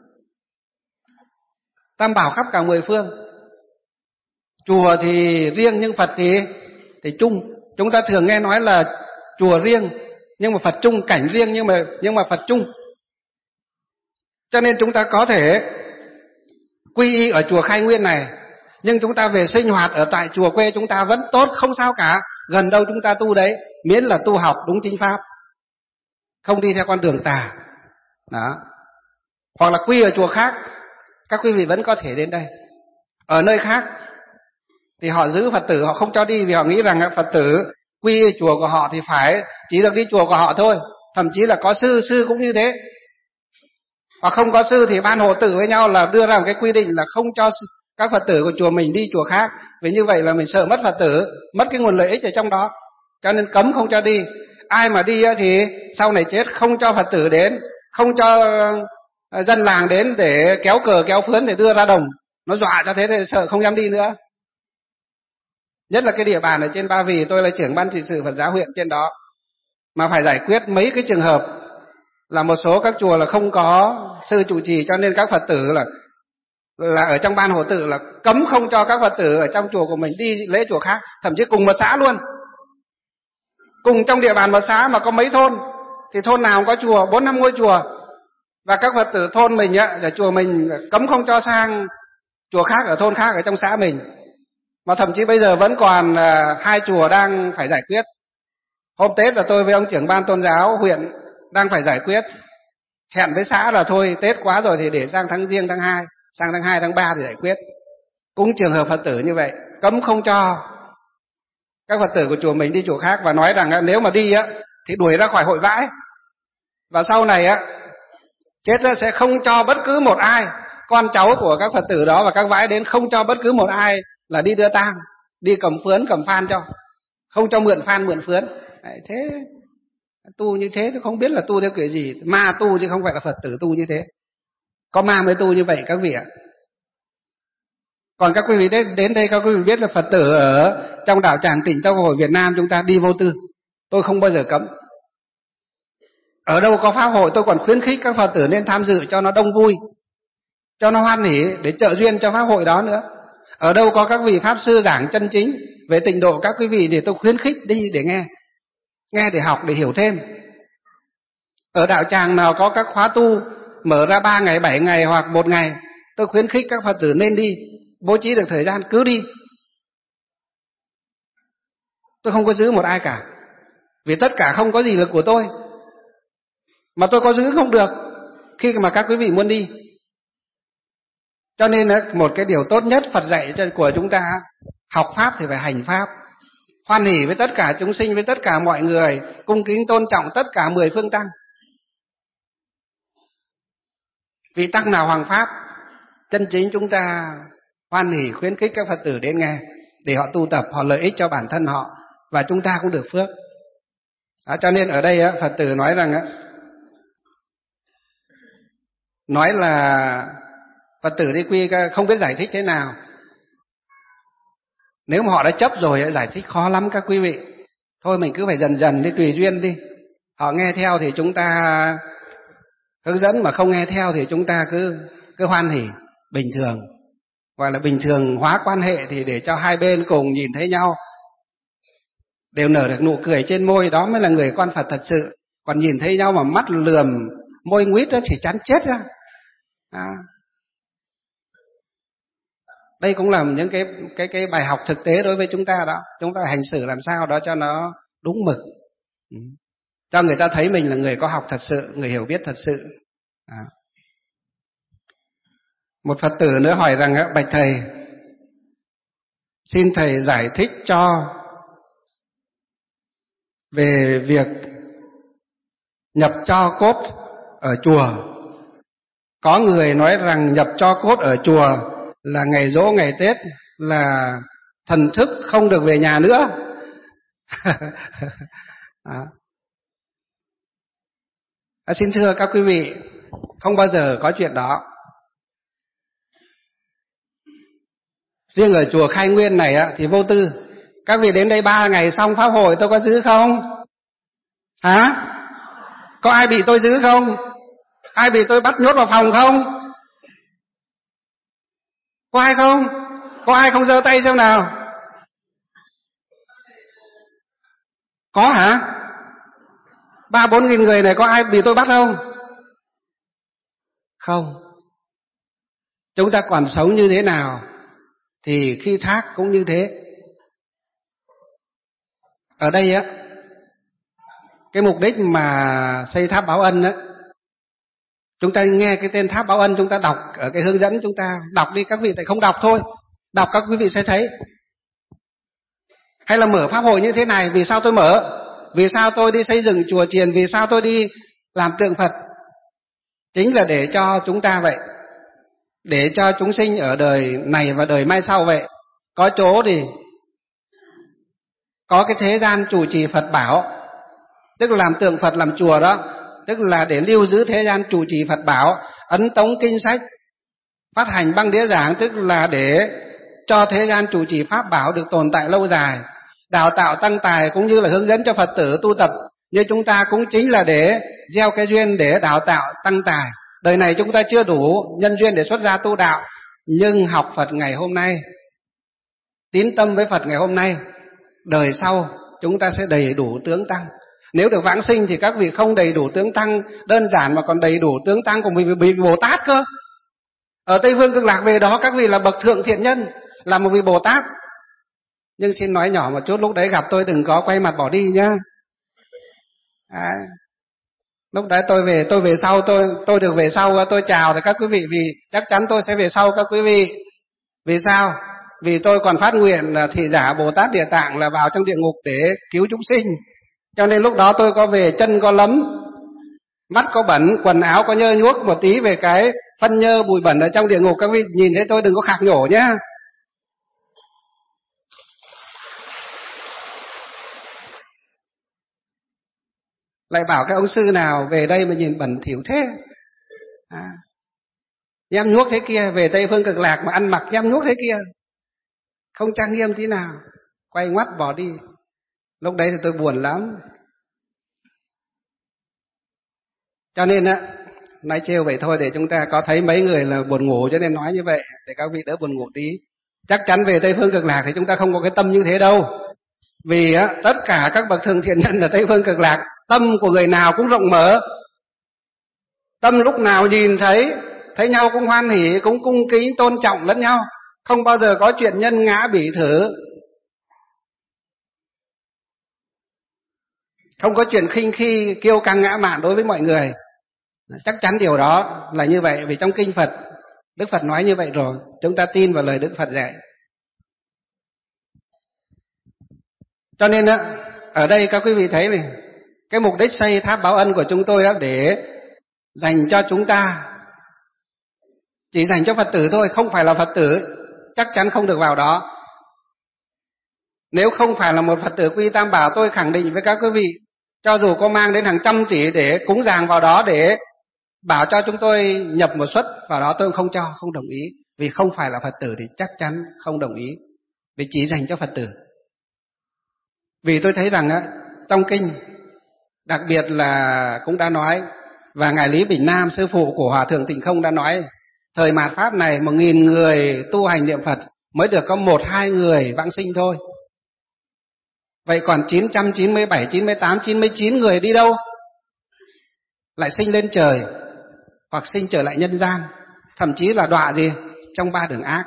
Speaker 1: Tam Bảo khắp cả 10 phương. Chùa thì riêng nhưng Phật thì chung. Chúng ta thường nghe nói là chùa riêng nhưng mà Phật chung, cảnh riêng nhưng mà Phật chung. Cho nên chúng ta có thể quy y ở chùa Khai Nguyên này, Nhưng chúng ta về sinh hoạt ở tại chùa quê chúng ta vẫn tốt, không sao cả. Gần đâu chúng ta tu đấy, miễn là tu học đúng chính pháp, không đi theo con đường tà. Đó. Hoặc là quy ở chùa khác, các quý vị vẫn có thể đến đây. Ở nơi khác thì họ giữ Phật tử, họ không cho đi vì họ nghĩ rằng Phật tử quy ở chùa của họ thì phải chỉ được đi chùa của họ thôi. Thậm chí là có sư cũng như thế. Hoặc không có sư thì ban hộ tử với nhau là đưa ra một cái quy định là không cho các Phật tử của chùa mình đi chùa khác. Vì như vậy là mình sợ mất Phật tử, mất cái nguồn lợi ích ở trong đó. Cho nên cấm không cho đi. Ai mà đi thì sau này chết không cho Phật tử đến, không cho dân làng đến để kéo cờ kéo phướn để đưa ra đồng. Nó dọa cho thế thì sợ không dám đi nữa. Nhất là cái địa bàn ở trên Ba Vì, tôi là trưởng ban trị sự Phật giáo huyện trên đó, mà phải giải quyết mấy cái trường hợp là một số các chùa là không có sư trụ trì, cho nên các Phật tử là ở trong ban hộ tử là cấm không cho các Phật tử ở trong chùa của mình đi lễ chùa khác, thậm chí cùng một xã luôn. Cùng trong địa bàn một xã mà có mấy thôn, thì thôn nào cũng có chùa, 4-5 ngôi chùa, và các Phật tử thôn mình ở chùa mình cấm không cho sang chùa khác ở thôn khác ở trong xã mình. Mà thậm chí bây giờ vẫn còn 2 chùa đang phải giải quyết. Hôm Tết là tôi với ông trưởng ban tôn giáo huyện đang phải giải quyết, hẹn với xã là thôi Tết quá rồi thì để sang tháng Giêng tháng 2, sang tháng 2 tháng 3 thì giải quyết. Cũng trường hợp Phật tử như vậy, cấm không cho các Phật tử của chùa mình đi chùa khác, và nói rằng nếu mà đi thì đuổi ra khỏi hội vãi. Và sau này chết sẽ không cho bất cứ một ai, con cháu của các Phật tử đó và các vãi đến, không cho bất cứ một ai là đi đưa tang, đi cầm phướn cầm phan cho, không cho mượn phan mượn phướn. Đấy, thế tu như thế tôi không biết là tu theo kiểu gì. Ma tu chứ không phải là Phật tử tu như thế. Có ma mới tu như vậy các vị ạ. Còn các quý vị đến đây các quý vị biết là Phật tử ở trong đạo tràng Tỉnh Tông Hội Việt Nam chúng ta đi vô tư, tôi không bao giờ cấm. Ở đâu có pháp hội tôi còn khuyến khích các Phật tử nên tham dự cho nó đông vui, cho nó hoan hỉ, để trợ duyên cho pháp hội đó nữa. Ở đâu có các vị pháp sư giảng chân chính về tịnh độ các quý vị thì tôi khuyến khích đi để nghe để học, để hiểu thêm. Ở đạo tràng nào có các khóa tu mở ra 3 ngày, 7 ngày hoặc 1 ngày, tôi khuyến khích các Phật tử nên đi, bố trí được thời gian cứ đi. Tôi không có giữ một ai cả, vì tất cả không có gì là của tôi, mà tôi có giữ không được khi mà các quý vị muốn đi. Cho nên một cái điều tốt nhất Phật dạy của chúng ta, học pháp thì phải hành pháp, hoan hỉ với tất cả chúng sinh, với tất cả mọi người, cung kính tôn trọng tất cả 10 phương tăng. Vị tăng nào hoàng pháp chân chính chúng ta hoan hỉ khuyến khích các Phật tử đến nghe, để họ tu tập, họ lợi ích cho bản thân họ, và chúng ta cũng được phước. Đó, cho nên ở đây Phật tử nói rằng nói là Phật tử đi quy không biết giải thích thế nào. Nếu mà họ đã chấp rồi giải thích khó lắm các quý vị. Thôi mình cứ phải dần dần đi, tùy duyên đi. Họ nghe theo thì chúng ta hướng dẫn, mà không nghe theo thì chúng ta cứ hoan hỉ bình thường, gọi là bình thường hóa quan hệ, thì để cho hai bên cùng nhìn thấy nhau đều nở được nụ cười trên môi, đó mới là người con Phật thật sự. Còn nhìn thấy nhau mà mắt lườm môi nguýt đó thì chán chết ra. Đây cũng là những cái bài học thực tế đối với chúng ta đó. Chúng ta hành xử làm sao đó cho nó đúng mực, cho người ta thấy mình là người có học thật sự, người hiểu biết thật sự. Một Phật tử nữa hỏi rằng bạch thầy, xin thầy giải thích cho về việc nhập tro cốt ở chùa. Có người nói rằng nhập tro cốt ở chùa là ngày giỗ ngày Tết là thần thức không được về nhà nữa. Xin thưa các quý vị, không bao giờ có chuyện đó. Riêng ở chùa Khai Nguyên này thì vô tư. Các vị đến đây 3 ngày xong pháp hội tôi có giữ không? Hả? Có ai bị tôi giữ không? Ai bị tôi bắt nhốt vào phòng không? Có ai không? Có ai không giơ tay xem nào? Có hả? 3-4 nghìn người này có ai bị tôi bắt không? Không. Chúng ta còn sống như thế nào thì khi thác cũng như thế. Ở đây á, cái mục đích mà xây tháp báo ân á, chúng ta nghe cái tên tháp báo ân, chúng ta đọc ở cái hướng dẫn, chúng ta đọc đi các vị, tại không đọc thôi, đọc các quý vị sẽ thấy. Hay là mở pháp hội như thế này, vì sao tôi mở? Vì sao tôi đi xây dựng chùa chiền? Vì sao tôi đi làm tượng Phật? Chính là để cho chúng ta vậy, để cho chúng sinh ở đời này và đời mai sau vậy, có chỗ thì có cái thế gian chủ trì Phật bảo, tức là làm tượng Phật, làm chùa đó, tức là để lưu giữ thế gian chủ trì Phật bảo, ấn tống kinh sách, phát hành băng đĩa giảng, tức là để cho thế gian chủ trì pháp bảo được tồn tại lâu dài, đào tạo tăng tài cũng như là hướng dẫn cho Phật tử tu tập. Như chúng ta cũng chính là để gieo cái duyên để đào tạo tăng tài. Đời này chúng ta chưa đủ nhân duyên để xuất gia tu đạo, nhưng học Phật ngày hôm nay, tín tâm với Phật ngày hôm nay, đời sau chúng ta sẽ đầy đủ tướng tăng. Nếu được vãng sinh thì các vị không đầy đủ tướng tăng đơn giản mà còn đầy đủ tướng tăng của mình vì Bồ Tát cơ. Ở Tây Phương Cực Lạc về đó các vị là bậc thượng thiện nhân, là một vị Bồ Tát. Nhưng xin nói nhỏ một chút, lúc đấy gặp tôi đừng có quay mặt bỏ đi nhá. Lúc đấy tôi về sau, tôi được về sau, tôi chào các quý vị, vì chắc chắn tôi sẽ về sau các quý vị. Vì sao? Vì tôi còn phát nguyện là thị giả Bồ Tát Địa Tạng là vào trong địa ngục để cứu chúng sinh. Cho nên lúc đó tôi có về chân có lấm, mắt có bẩn, quần áo có nhơ nhuốc một tí về cái phân nhơ bụi bẩn ở trong địa ngục. Các vị nhìn thấy tôi đừng có khạc nhổ nhá. Lại bảo cái ông sư nào về đây mà nhìn bẩn thỉu thế, nhem nhuốc thế kia, về Tây Phương Cực Lạc mà ăn mặc nhem nhuốc thế kia, không trang nghiêm tí nào, quay ngoắt bỏ đi. Lúc đấy thì tôi buồn lắm. Cho nên á, nói trêu vậy thôi, để chúng ta có thấy mấy người là buồn ngủ cho nên nói như vậy, để các vị đỡ buồn ngủ tí. Chắc chắn về Tây Phương Cực Lạc thì chúng ta không có cái tâm như thế đâu. Vì á, tất cả các bậc thượng thiện nhân ở Tây Phương Cực Lạc, tâm của người nào cũng rộng mở. Tâm lúc nào nhìn thấy nhau cũng hoan hỉ, cũng cung kính tôn trọng lẫn nhau, không bao giờ có chuyện nhân ngã bỉ thử, không có chuyện khinh khi kiêu căng ngã mạn đối với mọi người. Chắc chắn điều đó là như vậy, vì trong kinh Phật Đức Phật nói như vậy rồi, chúng ta tin vào lời Đức Phật dạy. Cho nên á, ở đây các quý vị thấy này, cái mục đích xây tháp báo ân của chúng tôi đó để dành cho chúng ta, chỉ dành cho Phật tử thôi, không phải là Phật tử chắc chắn không được vào đó. Nếu không phải là một Phật tử quy Tam Bảo, tôi khẳng định với các quý vị, cho dù có mang đến hàng trăm tỷ để cúng dường vào đó, để bảo cho chúng tôi nhập một suất vào đó, tôi không cho, không đồng ý. Vì không phải là Phật tử thì chắc chắn không đồng ý, vì chỉ dành cho Phật tử. Vì tôi thấy rằng á, trong kinh đặc biệt là cũng đã nói, và Ngài Lý Bình Nam, sư phụ của Hòa Thượng Tịnh Không đã nói, thời mạt Pháp này 1000 người tu hành niệm Phật mới được có 1-2 người vãng sinh thôi. Vậy còn 997, 98, 99 người đi đâu? Lại sinh lên trời, hoặc sinh trở lại nhân gian, thậm chí là đọa gì? Trong 3 đường ác.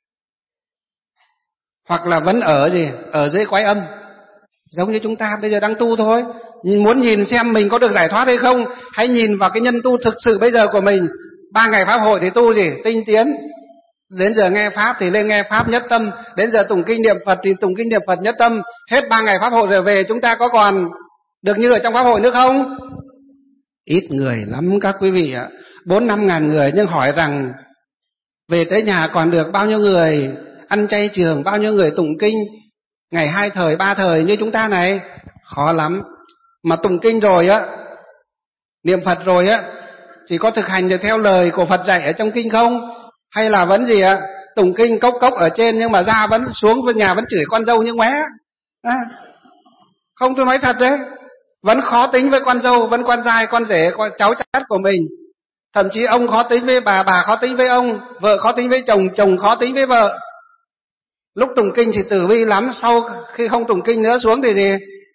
Speaker 1: Hoặc là vẫn ở gì? Ở dưới quái âm, giống như chúng ta bây giờ đang tu thôi. Muốn nhìn xem mình có được giải thoát hay không, hãy nhìn vào cái nhân tu thực sự bây giờ của mình. 3 ngày Pháp hội thì tu gì? Tinh tiến. Đến giờ nghe Pháp thì lên nghe Pháp nhất tâm, đến giờ tụng kinh niệm Phật thì tụng kinh niệm Phật nhất tâm. Hết 3 ngày Pháp hội rồi về, chúng ta có còn được như ở trong Pháp hội nữa không? Ít người lắm các quý vị ạ, 4-5 ngàn người. Nhưng hỏi rằng về tới nhà còn được bao nhiêu người ăn chay trường, bao nhiêu người tụng kinh ngày 2 thời 3 thời như chúng ta này? Khó lắm. Mà tụng kinh rồi á, niệm Phật rồi á, chỉ có thực hành được theo lời của Phật dạy ở trong kinh không? Hay là vẫn gì ạ? Tụng kinh cốc cốc ở trên nhưng mà ra vẫn xuống với nhà vẫn chửi con dâu như ngoé. Không, tôi nói thật đấy. Vẫn khó tính với con dâu, vẫn con trai, con rể, con cháu chắt của mình. Thậm chí ông khó tính với bà khó tính với ông, vợ khó tính với chồng, chồng khó tính với vợ. Lúc tụng kinh thì từ bi lắm, sau khi không tụng kinh nữa xuống thì gì?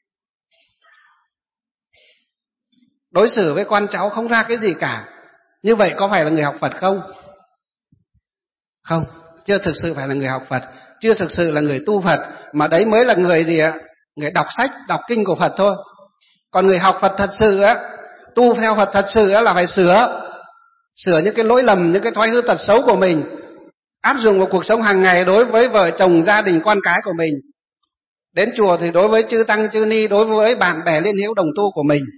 Speaker 1: Đối xử với con cháu không ra cái gì cả. Như vậy có phải là người học Phật không? Không, chưa thực sự phải là người học Phật, chưa thực sự là người tu Phật, mà đấy mới là người gì ạ? Người đọc sách, đọc kinh của Phật thôi. Còn người học Phật thật sự á, tu theo Phật thật sự á là phải sửa những cái lỗi lầm, những cái thói hư tật xấu của mình, áp dụng vào cuộc sống hàng ngày đối với vợ chồng, gia đình, con cái của mình. Đến chùa thì đối với chư tăng chư ni, đối với bạn bè liên hữu đồng tu của mình.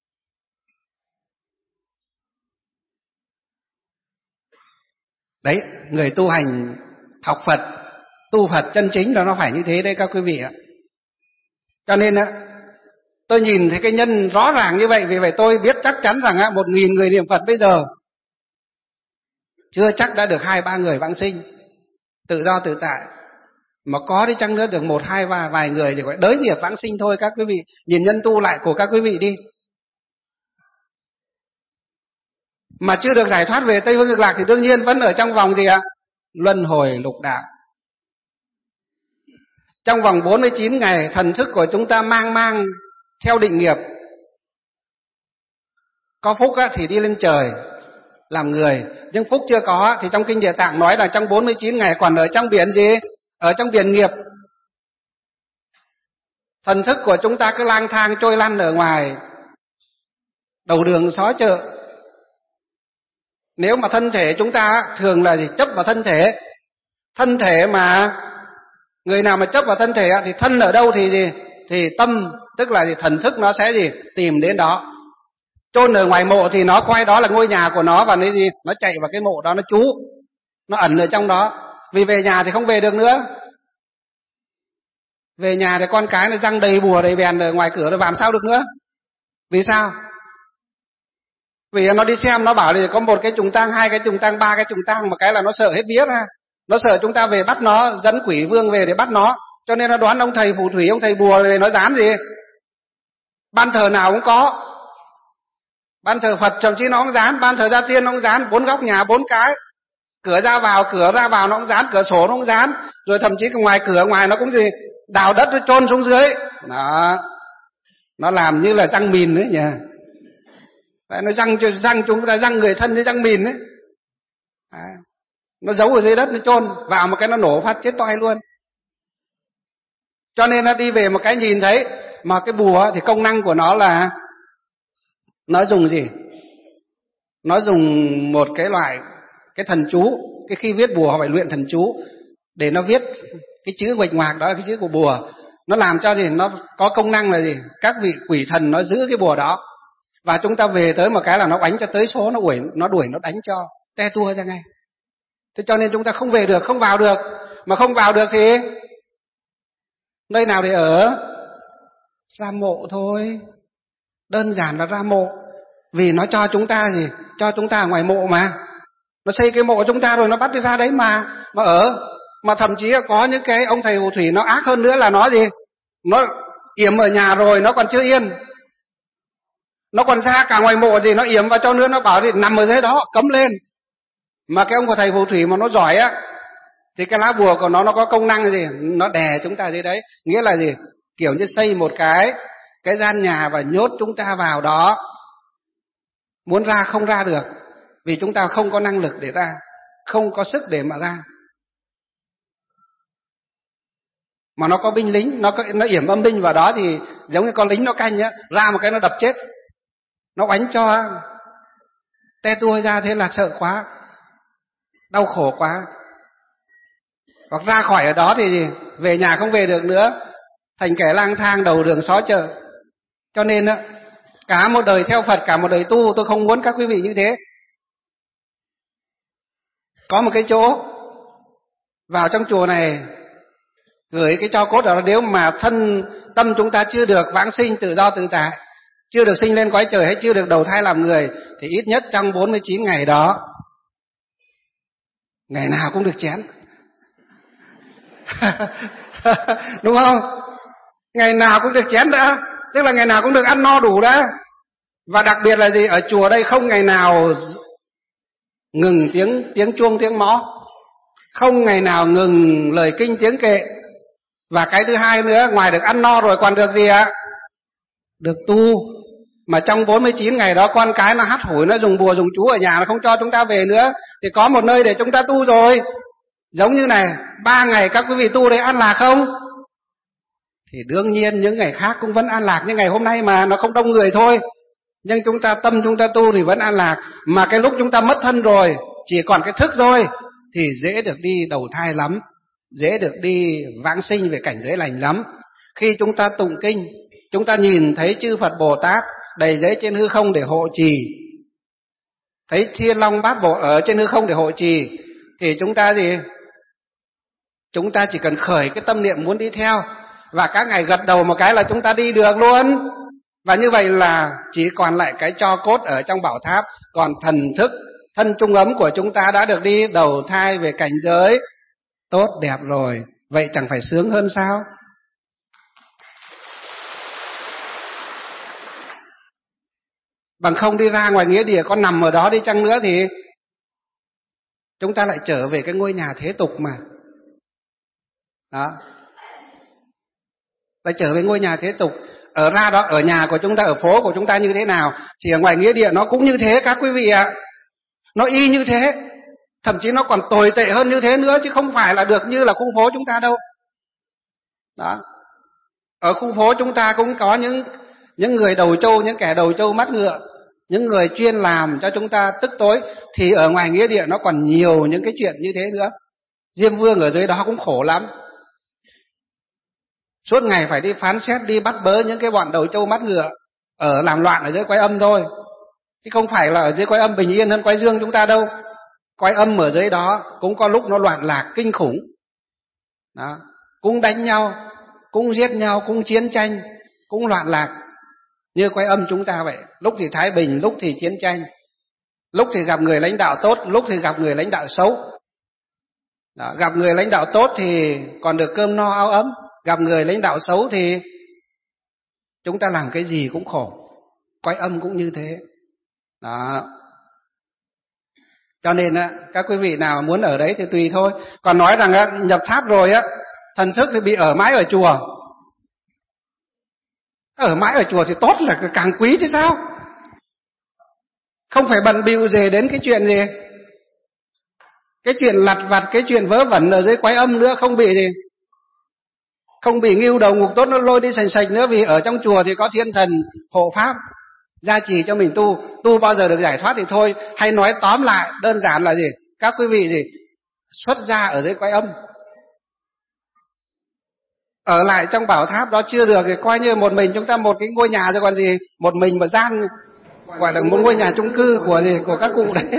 Speaker 1: Đấy, người tu hành học Phật, tu Phật chân chính là nó phải như thế đấy các quý vị ạ. Cho nên á, tôi nhìn thấy cái nhân rõ ràng như vậy, vì vậy tôi biết chắc chắn rằng 1.000 người niệm Phật bây giờ chưa chắc đã được 2-3 người vãng sinh tự do tự tại, mà có đi chăng nữa được 1-2 và vài người thì gọi đới nghiệp vãng sinh thôi các quý vị. Nhìn nhân tu lại của các quý vị đi, mà chưa được giải thoát về Tây Phương Cực Lạc thì đương nhiên vẫn ở trong vòng gì ạ? Luân hồi lục đạo. Trong vòng 49 ngày thần thức của chúng ta mang theo định nghiệp. Có phúc thì đi lên trời làm người, nhưng phúc chưa có thì trong kinh Địa Tạng nói là trong 49 ngày còn ở trong biển gì? Ở trong biển nghiệp. Thần thức của chúng ta cứ lang thang trôi lăn ở ngoài đầu đường xó chợ. Nếu mà thân thể chúng ta thường là gì? Chấp vào thân thể. Thân thể mà người nào mà chấp vào thân thể thì thân ở đâu thì gì? Thì tâm, tức là gì? Thần thức nó sẽ gì? Tìm đến đó. Chôn ở ngoài mộ thì nó coi đó là ngôi nhà của nó, và nó gì? Nó chạy vào cái mộ đó, nó trú, nó ẩn ở trong đó. Vì về nhà thì không về được nữa. Về nhà thì con cái nó răng đầy bùa đầy bèn ở ngoài cửa, nó vào làm sao được nữa. Vì sao? Vì nó đi xem, nó bảo là có 1 cái trùng tang, 2 cái trùng tang, 3 cái trùng tang, một cái là nó sợ hết vía ra. Nó sợ chúng ta về bắt nó, dẫn quỷ vương về để bắt nó. Cho nên nó đoán ông thầy phù thủy, ông thầy bùa về nó dán gì? Ban thờ nào cũng có. Ban thờ Phật thậm chí nó cũng dán, ban thờ Gia Tiên nó cũng dán, 4 góc nhà 4 cái. Cửa ra vào nó cũng dán, cửa sổ nó cũng dán, rồi thậm chí ngoài cửa ngoài nó cũng gì? Đào đất nó chôn xuống dưới. Đó. Nó làm như là răng mìn đấy nhỉ. Nó răng chúng ta, răng người thân như răng mìn đấy. Nó giấu ở dưới đất, nó chôn vào một cái nó nổ phát chết toi luôn. Cho nên nó đi về một cái nhìn thấy. Mà cái bùa thì công năng của nó là nó dùng gì? Nó dùng một cái loại cái thần chú. Cái khi viết bùa họ phải luyện thần chú để nó viết cái chữ nguệch ngoạc, đó là cái chữ của bùa. Nó làm cho gì? Nó có công năng là gì? Các vị quỷ thần nó giữ cái bùa đó, và chúng ta về tới một cái là nó đánh cho tới số, nó đuổi nó đánh cho te tua ra ngay. Thế cho nên chúng ta không về được, không vào được. Mà không vào được thì nơi nào để ở? Ra mộ thôi. Đơn giản là ra mộ. Vì nó cho chúng ta gì? Cho chúng ta ở ngoài mộ mà. Nó xây cái mộ chúng ta rồi nó bắt đi ra đấy mà ở. Mà thậm chí có những cái ông thầy phù thủy nó ác hơn nữa là nó gì? Nó yểm ở nhà rồi nó còn chưa yên. Nó còn ra cả ngoài mộ gì, nó yểm vào cho nữa, nó bảo thì nằm ở dưới đó, cấm lên. Mà cái ông của thầy phù thủy mà nó giỏi thì cái lá bùa của nó có công năng gì? Nó đè chúng ta dưới đấy. Nghĩa là gì? Kiểu như xây một cái gian nhà và nhốt chúng ta vào đó. Muốn ra không ra được, vì chúng ta không có năng lực để ra, không có sức để mà ra. Mà nó có binh lính, nó yểm âm binh vào đó thì giống như con lính nó canh ra một cái nó đập chết. Nó đánh cho te tua ra, thế là sợ quá, đau khổ quá. Hoặc ra khỏi ở đó thì về nhà không về được nữa, thành kẻ lang thang đầu đường xó chợ. Cho nên cả một đời theo Phật, cả một đời tu, tôi không muốn các quý vị như thế. Có một cái chỗ vào trong chùa này gửi cái tro cốt đó, nếu mà tâm chúng ta chưa được vãng sinh tự do tự tại, chưa được sinh lên cõi trời, hay chưa được đầu thai làm người, thì ít nhất trong 49 ngày đó, ngày nào cũng được chén. Đúng không? Ngày nào cũng được chén đã, tức là ngày nào cũng được ăn no đủ đã. Và đặc biệt là gì? Ở chùa đây không ngày nào ngừng tiếng chuông tiếng mõ, không ngày nào ngừng lời kinh tiếng kệ. Và cái thứ hai nữa, ngoài được ăn no rồi còn được gì ạ? Được tu. Mà trong 49 ngày đó con cái nó hắt hủi, nó dùng bùa dùng chú ở nhà, nó không cho chúng ta về nữa, thì có một nơi để chúng ta tu rồi. Giống như này, 3 ngày các quý vị tu đấy an lạc không? Thì đương nhiên những ngày khác cũng vẫn an lạc như ngày hôm nay mà, nó không đông người thôi. Nhưng chúng ta tâm chúng ta tu thì vẫn an lạc. Mà cái lúc chúng ta mất thân rồi, chỉ còn cái thức thôi, thì dễ được đi đầu thai lắm, dễ được đi vãng sinh về cảnh giới lành lắm. Khi chúng ta tụng kinh, chúng ta nhìn thấy chư Phật Bồ Tát đầy giấy trên hư không để hộ trì, thấy Thiên Long Bát Bộ ở trên hư không để hộ trì, thì chúng ta gì? Chúng ta chỉ cần khởi cái tâm niệm muốn đi theo, và các ngài gật đầu một cái là chúng ta đi được luôn. Và như vậy là chỉ còn lại cái tro cốt ở trong bảo tháp, còn thần thức, thân trung ấm của chúng ta đã được đi đầu thai về cảnh giới tốt đẹp rồi. Vậy chẳng phải sướng hơn sao? Bằng không đi ra ngoài nghĩa địa, con nằm ở đó đi chăng nữa thì chúng ta lại trở về cái ngôi nhà thế tục mà. Đó. Lại trở về ngôi nhà thế tục. Ở ra đó, ở nhà của chúng ta, ở phố của chúng ta như thế nào, thì ở ngoài nghĩa địa nó cũng như thế các quý vị ạ. Nó y như thế, thậm chí nó còn tồi tệ hơn như thế nữa, chứ không phải là được như là khu phố chúng ta đâu. Đó. Ở khu phố chúng ta cũng có những người đầu trâu, những kẻ đầu trâu mắt ngựa, những người chuyên làm cho chúng ta tức tối. Thì ở ngoài nghĩa địa nó còn nhiều những cái chuyện như thế nữa. Diêm Vương ở dưới đó cũng khổ lắm, suốt ngày phải đi phán xét, đi bắt bớ những cái bọn đầu trâu mắt ngựa ở làm loạn ở dưới Quái Âm thôi, chứ không phải là ở dưới Quái Âm bình yên hơn Quái Dương chúng ta đâu. Quái Âm ở dưới đó cũng có lúc nó loạn lạc kinh khủng. Đó, cũng đánh nhau, cũng giết nhau, cũng chiến tranh, cũng loạn lạc như Quái Âm chúng ta vậy. Lúc thì thái bình, lúc thì chiến tranh, lúc thì gặp người lãnh đạo tốt, lúc thì gặp người lãnh đạo xấu. Đó, gặp người lãnh đạo tốt thì còn được cơm no áo ấm, gặp người lãnh đạo xấu thì chúng ta làm cái gì cũng khổ. Quái Âm cũng như thế. Đó. Cho nên các quý vị nào muốn ở đấy thì tùy thôi. Còn nói rằng nhập tháp rồi thần thức thì bị ở mãi ở chùa. Ở mãi ở chùa thì tốt là càng quý chứ sao. Không phải bận bịu gì đến cái chuyện gì, cái chuyện lặt vặt, cái chuyện vớ vẩn ở dưới Quái Âm nữa. Không bị gì, không bị ngưu đầu ngục tốt nó lôi đi sành sạch nữa. Vì ở trong chùa thì có thiên thần hộ pháp gia trì cho mình tu bao giờ được giải thoát thì thôi. Hay nói tóm lại đơn giản là gì, các quý vị gì, xuất gia ở dưới Quái Âm, ở lại trong bảo tháp đó chưa được thì coi như một mình chúng ta một cái ngôi nhà rồi còn gì. Một mình mà gian, gọi là một ngôi nhà chung cư của các cụ đấy.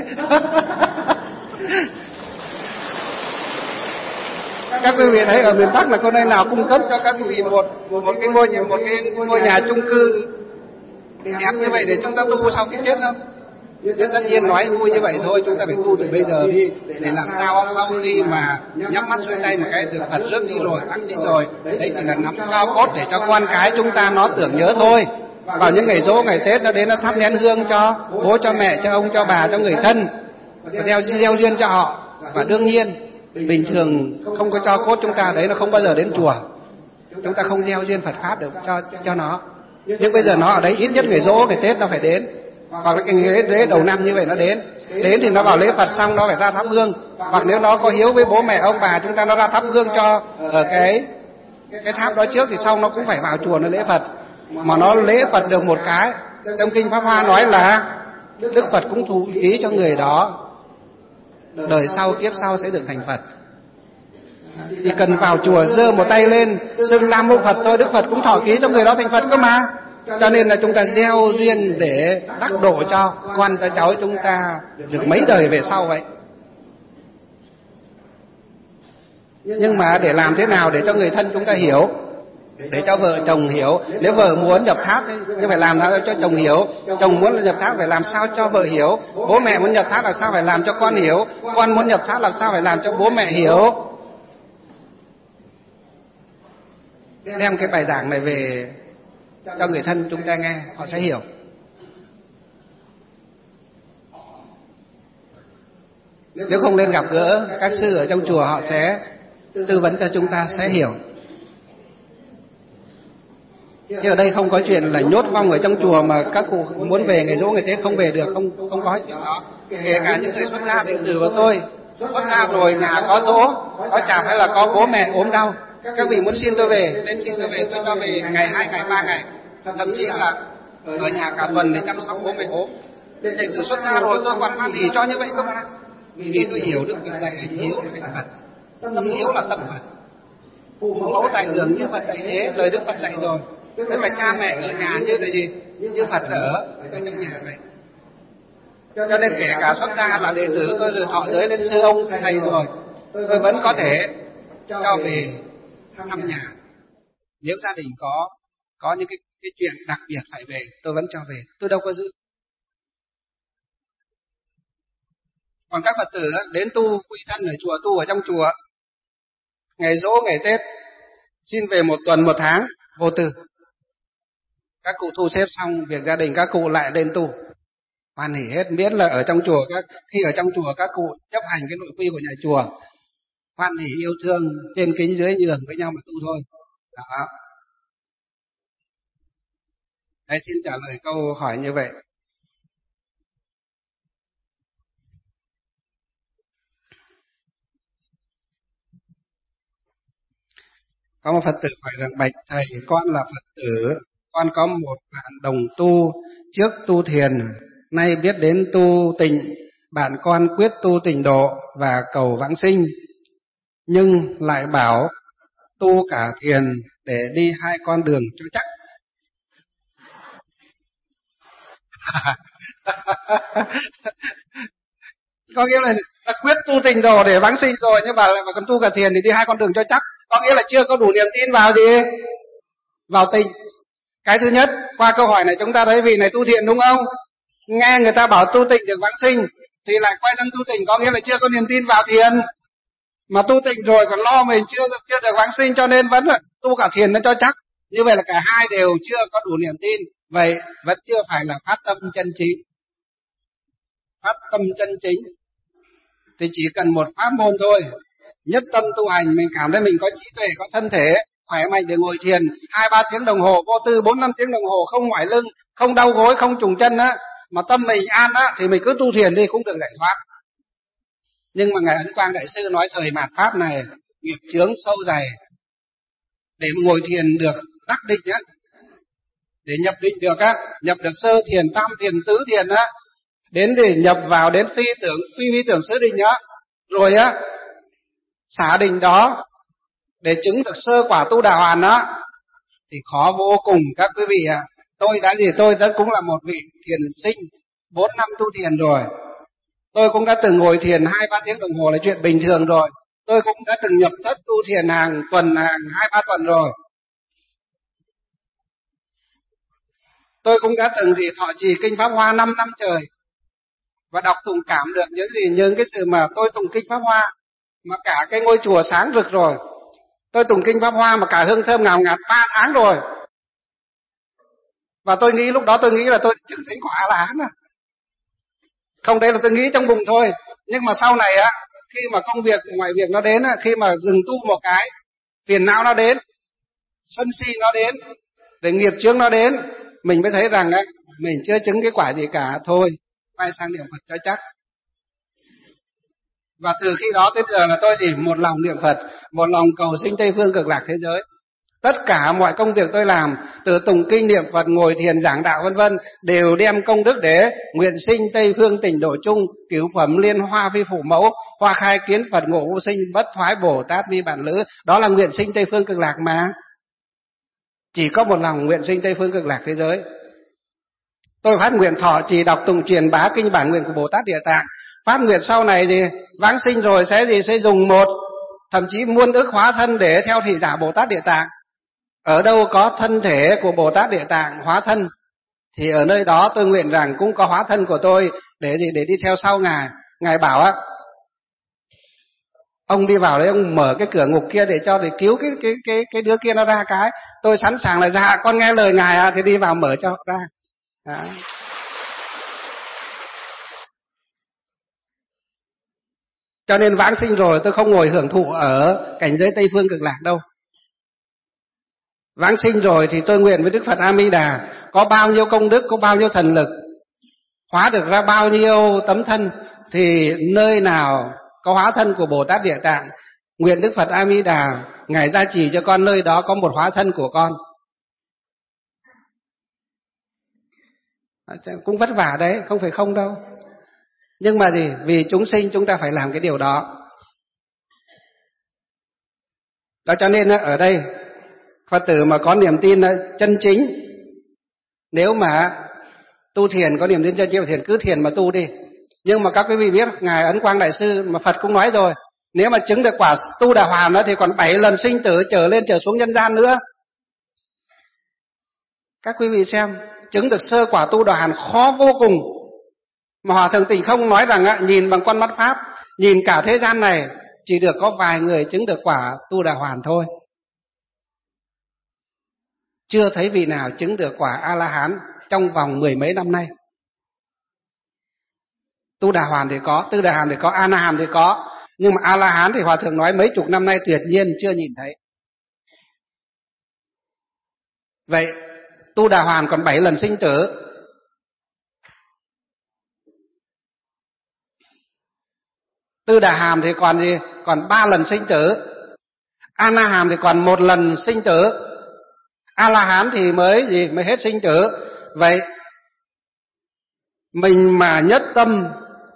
Speaker 1: Các quý vị thấy ở miền Bắc là có nơi nào cung cấp cho các quý vị một cái ngôi nhà chung cư đẹp như vậy để chúng ta tu sau khi chết không? Nhưng tất nhiên nói vui như vậy thôi, chúng ta phải tu từ bây giờ đi, để làm sao sau khi mà nhắm mắt xuôi tay một cái được Phật rước đi rồi, bác sĩ rồi, đấy chỉ là nắm cao cốt để cho con cái chúng ta nó tưởng nhớ thôi. Vào những ngày giỗ, ngày Tết nó đến nó thắp nén hương cho bố, cho mẹ, cho ông, cho bà, cho người thân, và gieo duyên cho họ. Và đương nhiên bình thường không có cho cốt chúng ta đấy, nó không bao giờ đến chùa, chúng ta không gieo duyên Phật pháp được cho nó. Nhưng bây giờ nó ở đấy, ít nhất ngày giỗ, ngày Tết nó phải đến, hoặc là cái lễ đầu năm như vậy nó đến thì nó vào lễ Phật xong nó phải ra thắp hương. Hoặc nếu nó có hiếu với bố mẹ ông bà chúng ta, nó ra thắp hương cho ở cái tháp đó trước, thì sau nó cũng phải vào chùa nó lễ Phật. Mà nó lễ Phật được một cái, trong kinh Pháp Hoa nói là Đức Phật cũng thụ ý cho người đó đời sau kiếp sau sẽ được thành Phật. Chỉ cần vào chùa giơ một tay lên xưng Nam Mô Phật thôi, Đức Phật cũng thọ ký cho người đó thành Phật cơ mà. Cho nên là chúng ta gieo duyên để đắc độ cho con cho cháu chúng ta được mấy đời về sau vậy. Nhưng mà để làm thế nào để cho người thân chúng ta hiểu, để cho vợ chồng hiểu. Nếu vợ muốn nhập tháp thì phải làm sao cho chồng hiểu, chồng muốn nhập tháp phải làm sao cho vợ hiểu, bố mẹ muốn nhập tháp làm sao phải làm cho con hiểu, con muốn nhập tháp làm sao phải làm cho bố mẹ hiểu. Đem cái bài giảng này về cho người thân chúng ta nghe, họ sẽ hiểu. Nếu không nên gặp gỡ các sư ở trong chùa, họ sẽ tư vấn cho chúng ta sẽ hiểu. Chứ ở đây không có chuyện là nhốt vong ở trong chùa mà các cụ muốn về ngày giỗ ngày Tết không về được, không có chuyện đó. Kể cả những người xuất gia đệ tử của tôi Xuất gia rồi nhà có giỗ, có chạp hay là có bố mẹ ốm đau, các vị muốn xin tôi về, đến xin tôi về, tôi cho về ngày 2 ngày 3 ngày, thậm chí là ở nhà cả tuần để chăm sóc bố mẹ ốm. Đệ tử xuất gia rồi tôi còn hoan hỉ cho như vậy cơ mà. Vì tôi hiểu được việc dạy hiếu là thành Phật, tâm hiếu là tâm Phật. Phụ mẫu tại đường như Phật dạy thế, lời Đức Phật dạy rồi. Thế mà cha mẹ ở nhà như là gì? Như Phật ở trong nhà vậy. Cho nên kể cả xuất gia là đệ tử tôi được thọ giới đến sư ông thầy rồi, tôi vẫn có thể cho về thăm nhà. Nếu gia đình có những cái chuyện đặc biệt phải về, tôi vẫn cho về, tôi đâu có giữ. Còn các Phật tử đến tu quy thân ở chùa, tu ở trong chùa, ngày giỗ ngày Tết xin về 1 tuần 1 tháng vô tư. Các cụ thu xếp xong việc gia đình, các cụ lại lên tu, hoan hỉ hết. Miễn là ở trong chùa, khi ở trong chùa các cụ chấp hành cái nội quy của nhà chùa, hoan hỉ yêu thương, trên kính dưới nhường với nhau mà tu thôi. Đó. Đây, xin trả lời câu hỏi như vậy. Có một Phật tử hỏi rằng: bạch thầy, con là Phật tử, con có một bạn đồng tu, trước tu thiền, nay biết đến tu tịnh, bạn con quyết tu tịnh độ và cầu vãng sinh, nhưng lại bảo tu cả thiền để đi 2 con đường cho chắc. Có nghĩa là quyết tu tịnh độ để vãng sinh rồi, nhưng mà còn tu cả thiền thì đi 2 con đường cho chắc. Có nghĩa là chưa có đủ niềm tin vào gì? Vào tịnh. Cái thứ nhất, qua câu hỏi này chúng ta thấy vị này tu thiện đúng không? Nghe người ta bảo tu tịnh được vãng sinh thì lại quay sang tu tịnh, có nghĩa là chưa có niềm tin vào thiền. Mà tu tịnh rồi còn lo mình chưa được vãng sinh, cho nên vẫn là tu cả thiền nó cho chắc. Như vậy là cả hai đều chưa có đủ niềm tin. Vậy vẫn chưa phải là phát tâm chân chính. Phát tâm chân chính thì chỉ cần một pháp môn thôi, nhất tâm tu hành, mình cảm thấy mình có trí tuệ, có thân thể khỏe mạnh để ngồi thiền 2-3 tiếng đồng hồ vô tư, 4-5 tiếng đồng hồ, không mỏi lưng, không đau gối, không trùng chân á, mà tâm mình an á, thì mình cứ tu thiền đi cũng được giải thoát. Nhưng mà ngài Ấn Quang Đại sư nói thời mạt pháp này nghiệp chướng sâu dày, để ngồi thiền được đắc định á, để nhập định được á, nhập được sơ thiền, tam thiền, tứ thiền á, đến để nhập vào đến phi vi tưởng xứ định á, rồi á xả định đó để chứng được sơ quả tu đà hoàn á, thì khó vô cùng các quý vị ạ. Tôi cũng là một vị thiền sinh 4 năm tu thiền rồi. Tôi cũng đã từng ngồi thiền 2-3 tiếng đồng hồ là chuyện bình thường rồi. Tôi cũng đã từng nhập thất tu thiền hàng 2-3 tuần rồi. Tôi cũng đã từng thọ trì kinh Pháp Hoa 5 năm trời, và đọc tụng cảm được những cái sự mà tôi tụng kinh Pháp Hoa mà cả cái ngôi chùa sáng rực rồi. Tôi tụng kinh Pháp Hoa mà cả hương thơm ngào ngạt 3 tháng rồi. Và tôi nghĩ lúc đó là tôi chứng thánh quả A-la-hán à. Không, đấy là tôi nghĩ trong bụng thôi. Nhưng mà sau này á, khi mà công việc ngoại việc nó đến á, khi mà dừng tu một cái, phiền não nó đến, sân si nó đến, để nghiệp chướng nó đến, mình mới thấy rằng á, mình chưa chứng cái quả gì cả, thôi quay sang niệm Phật cho chắc. Và từ khi đó tới giờ là tôi một lòng niệm Phật, một lòng cầu sinh Tây phương cực lạc thế giới. Tất cả mọi công việc tôi làm, từ tụng kinh niệm Phật, ngồi thiền giảng đạo vân vân, đều đem công đức để nguyện sinh Tây phương tịnh độ chung, cứu phẩm liên hoa vi phụ mẫu, hoa khai kiến Phật ngộ vô sinh, bất thoái Bồ Tát vi bản lữ. Đó là nguyện sinh Tây phương cực lạc mà. Chỉ có một lòng nguyện sinh Tây phương cực lạc thế giới. Tôi phát nguyện thọ trì đọc tụng truyền bá kinh bản nguyện của Bồ Tát Địa Tạng. Phát nguyện sau này vãng sinh rồi sẽ dùng thậm chí muôn ức hóa thân để theo thị giả Bồ Tát Địa Tạng. Ở đâu có thân thể của Bồ Tát Địa Tạng hóa thân thì ở nơi đó tôi nguyện rằng cũng có hóa thân của tôi để đi theo sau ngài. Ngài bảo á, ông đi vào đấy, ông mở cái cửa ngục kia để cứu cái đứa kia nó ra cái. Tôi sẵn sàng là dạ con nghe lời ngài thì đi vào mở cho ra. Đó. Cho nên vãng sinh rồi tôi không ngồi hưởng thụ ở cảnh giới Tây phương cực lạc đâu. Vãng sinh rồi thì tôi nguyện với Đức Phật A Di Đà, có bao nhiêu công đức, có bao nhiêu thần lực, hóa được ra bao nhiêu tấm thân, thì nơi nào có hóa thân của Bồ Tát Địa Tạng. Nguyện Đức Phật A Di Đà ngài gia trì cho con nơi đó có một hóa thân của con. Cũng vất vả đấy, không phải không đâu. Nhưng mà gì? Vì chúng sinh chúng ta phải làm cái điều đó. Đó cho nên ở đây Phật tử mà có niềm tin chân chính, nếu mà tu thiền có niềm tin chân chính thiền, cứ thiền mà tu đi. Nhưng mà các quý vị biết ngài Ấn Quang Đại Sư mà Phật cũng nói rồi, nếu mà chứng được quả Tu Đà Hoàn đó thì còn 7 lần sinh tử trở lên trở xuống nhân gian nữa. Các quý vị xem, chứng được sơ quả Tu Đà Hoàn khó vô cùng. Mà Hòa Thượng Tịnh Không nói rằng nhìn bằng con mắt pháp, nhìn cả thế gian này chỉ được có vài người chứng được quả Tu Đà Hoàn thôi. Chưa thấy vị nào chứng được quả A-la-hán trong vòng 10 mấy năm nay. Tu Đà Hoàn thì có, Tư Đà Hoàn thì có, A-na-hàm thì có, nhưng mà A-la-hán thì Hòa Thượng nói mấy chục năm nay tuyệt nhiên chưa nhìn thấy. Vậy Tu Đà Hoàn còn 7 lần sinh tử, Tư Đà Hàm thì còn gì? Còn 3 lần sinh tử. A-na-hàm thì còn 1 lần sinh tử. A-la-hán thì mới hết sinh tử. Vậy mình mà nhất tâm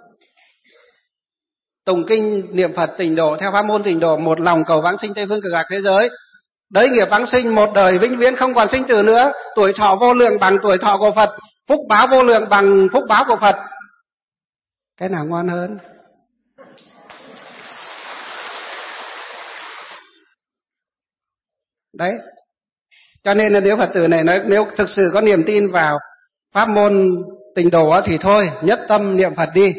Speaker 1: tụng kinh niệm Phật tịnh độ theo pháp môn tịnh độ, một lòng cầu vãng sinh Tây phương cực lạc thế giới, đới nghiệp vãng sinh một đời vĩnh viễn không còn sinh tử nữa, tuổi thọ vô lượng bằng tuổi thọ của Phật, phúc báo vô lượng bằng phúc báo của Phật. Cái nào ngon hơn? Đấy. Cho nên là nếu Phật tử này nói nếu thực sự có niềm tin vào pháp môn tịnh độ thì thôi, nhất tâm niệm Phật đi.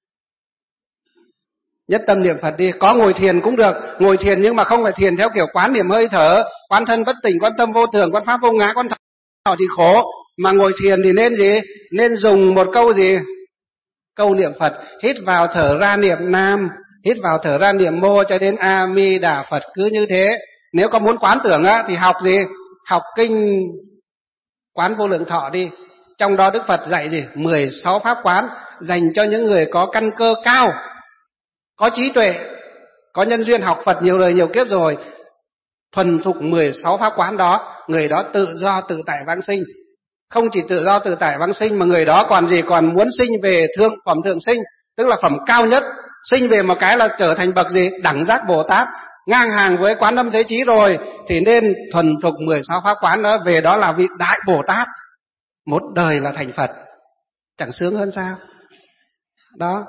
Speaker 1: Nhất tâm niệm Phật đi, có ngồi thiền cũng được, ngồi thiền nhưng mà không phải thiền theo kiểu quán niệm hơi thở, quán thân bất tỉnh, quán tâm vô thường, quán pháp vô ngã, quán thọ thì khổ, mà ngồi thiền thì nên gì? Nên dùng một câu gì? Câu niệm Phật, hít vào thở ra niệm Nam, hít vào thở ra niệm Mô cho đến A Mi Đà Phật, cứ như thế. Nếu có muốn quán tưởng thì học gì? Học kinh Quán Vô Lượng Thọ đi. Trong đó Đức Phật dạy gì? 16 pháp quán dành cho những người có căn cơ cao, có trí tuệ, có nhân duyên học Phật nhiều đời nhiều kiếp rồi, thuần thục 16 pháp quán đó, người đó tự do tự tại vãng sinh. Không chỉ tự do tự tại vãng sinh mà người đó còn gì? Còn muốn sinh về phẩm thượng sinh, tức là phẩm cao nhất, sinh về một cái là trở thành bậc gì? Đẳng giác Bồ Tát, ngang hàng với Quán Âm Thế Chí rồi, thì nên thuần thục 16 pháp quán đó, về đó là vị đại Bồ Tát, một đời là thành Phật, chẳng sướng hơn sao? Đó.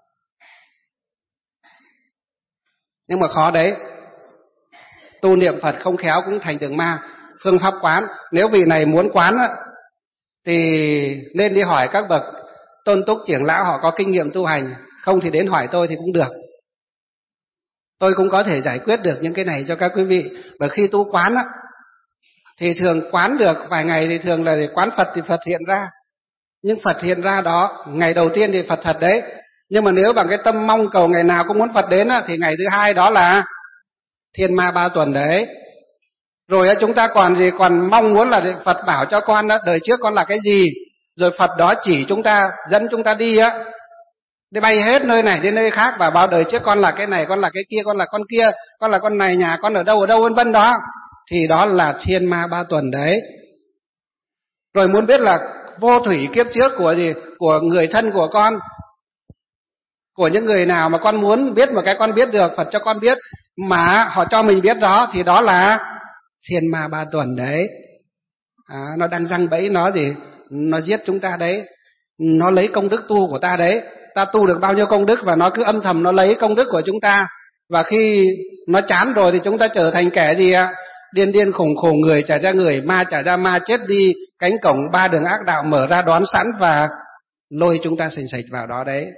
Speaker 1: Nhưng mà khó đấy, tu niệm Phật không khéo cũng thành đường ma. Phương pháp quán, nếu vị này muốn quán thì nên đi hỏi các bậc tôn túc trưởng lão, họ có kinh nghiệm tu hành, không thì đến hỏi tôi thì cũng được. Tôi cũng có thể giải quyết được những cái này cho các quý vị. Bởi khi tu quán thì thường quán được vài ngày thì thường là để quán Phật thì Phật hiện ra. Nhưng Phật hiện ra đó, ngày đầu tiên thì Phật thật đấy. Nhưng mà nếu bằng cái tâm mong cầu ngày nào cũng muốn Phật đến thì ngày thứ hai đó là Thiên Ma 3 tuần đấy. Rồi chúng ta còn gì? Còn mong muốn là Phật bảo cho con đời trước con là cái gì, rồi Phật đó chỉ chúng ta, dẫn chúng ta đi đi bay hết nơi này đến nơi khác, và bao đời trước con là cái này, con là cái kia, con là con kia, con là con này, nhà con ở đâu vân vân đó. Thì đó là Thiên Ma 3 tuần đấy. Rồi muốn biết là vô thủy kiếp trước của gì? Của người thân của con, của những người nào mà con muốn biết một cái con biết được, Phật cho con biết mà họ cho mình biết đó, thì đó là Thiên Ma 3 tuần đấy. Nó đang giăng bẫy nó gì? Nó giết chúng ta đấy. Nó lấy công đức tu của ta đấy. Ta tu được bao nhiêu công đức và nó cứ âm thầm nó lấy công đức của chúng ta. Và khi nó chán rồi thì chúng ta trở thành kẻ gì điên điên khùng khùng, người trả ra người, ma trả ra ma, chết đi. Cánh cổng 3 đường ác đạo mở ra đón sẵn và lôi chúng ta sình sạch vào đó đấy.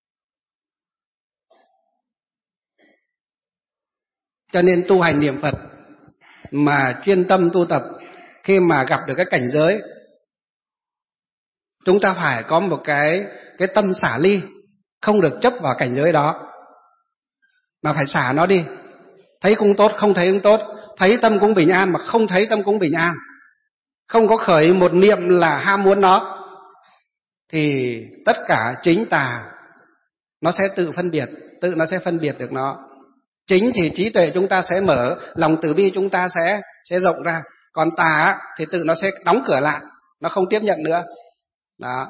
Speaker 1: Cho nên tu hành niệm Phật mà chuyên tâm tu tập, khi mà gặp được cái cảnh giới, chúng ta phải có một cái tâm xả ly, không được chấp vào cảnh giới đó, mà phải xả nó đi. Thấy cũng tốt, không thấy cũng tốt, thấy tâm cũng bình an, mà không thấy tâm cũng bình an, không có khởi một niệm là ham muốn nó, thì tất cả chính tà nó sẽ tự phân biệt. tự nó sẽ phân biệt được nó. Chính thì trí tuệ chúng ta sẽ mở, lòng từ bi chúng ta sẽ rộng ra. Còn tà thì tự nó sẽ đóng cửa lại, nó không tiếp nhận nữa. Đó.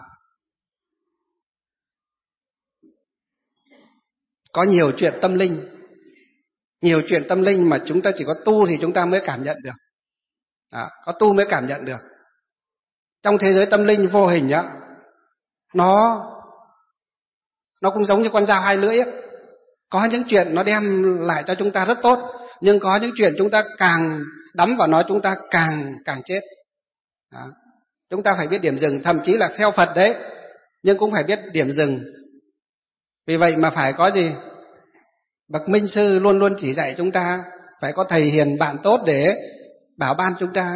Speaker 1: Có nhiều chuyện tâm linh, nhiều chuyện tâm linh mà chúng ta chỉ có tu thì chúng ta mới cảm nhận được. Đó, có tu mới cảm nhận được. Trong thế giới tâm linh vô hình á, nó cũng giống như con dao hai lưỡi ấy. Có những chuyện nó đem lại cho chúng ta rất tốt, nhưng có những chuyện chúng ta càng đắm vào nó chúng ta càng chết. Đó. Chúng ta phải biết điểm dừng, thậm chí là theo Phật đấy, nhưng cũng phải biết điểm dừng. Vì vậy mà phải có gì? Bậc minh sư luôn luôn chỉ dạy chúng ta, phải có thầy hiền bạn tốt để bảo ban chúng ta.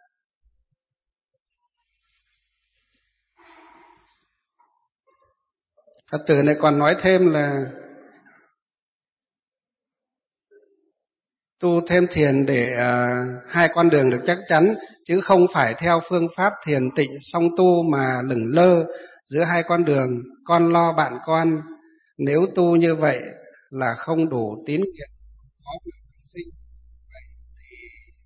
Speaker 1: Phật tử này còn nói thêm là tu thêm thiền để hai con đường được chắc chắn, chứ không phải theo phương pháp thiền tịnh song tu mà lửng lơ giữa hai con đường. Con lo bạn con, nếu tu như vậy là không đủ tín nhiệm, có sinh, vậy thì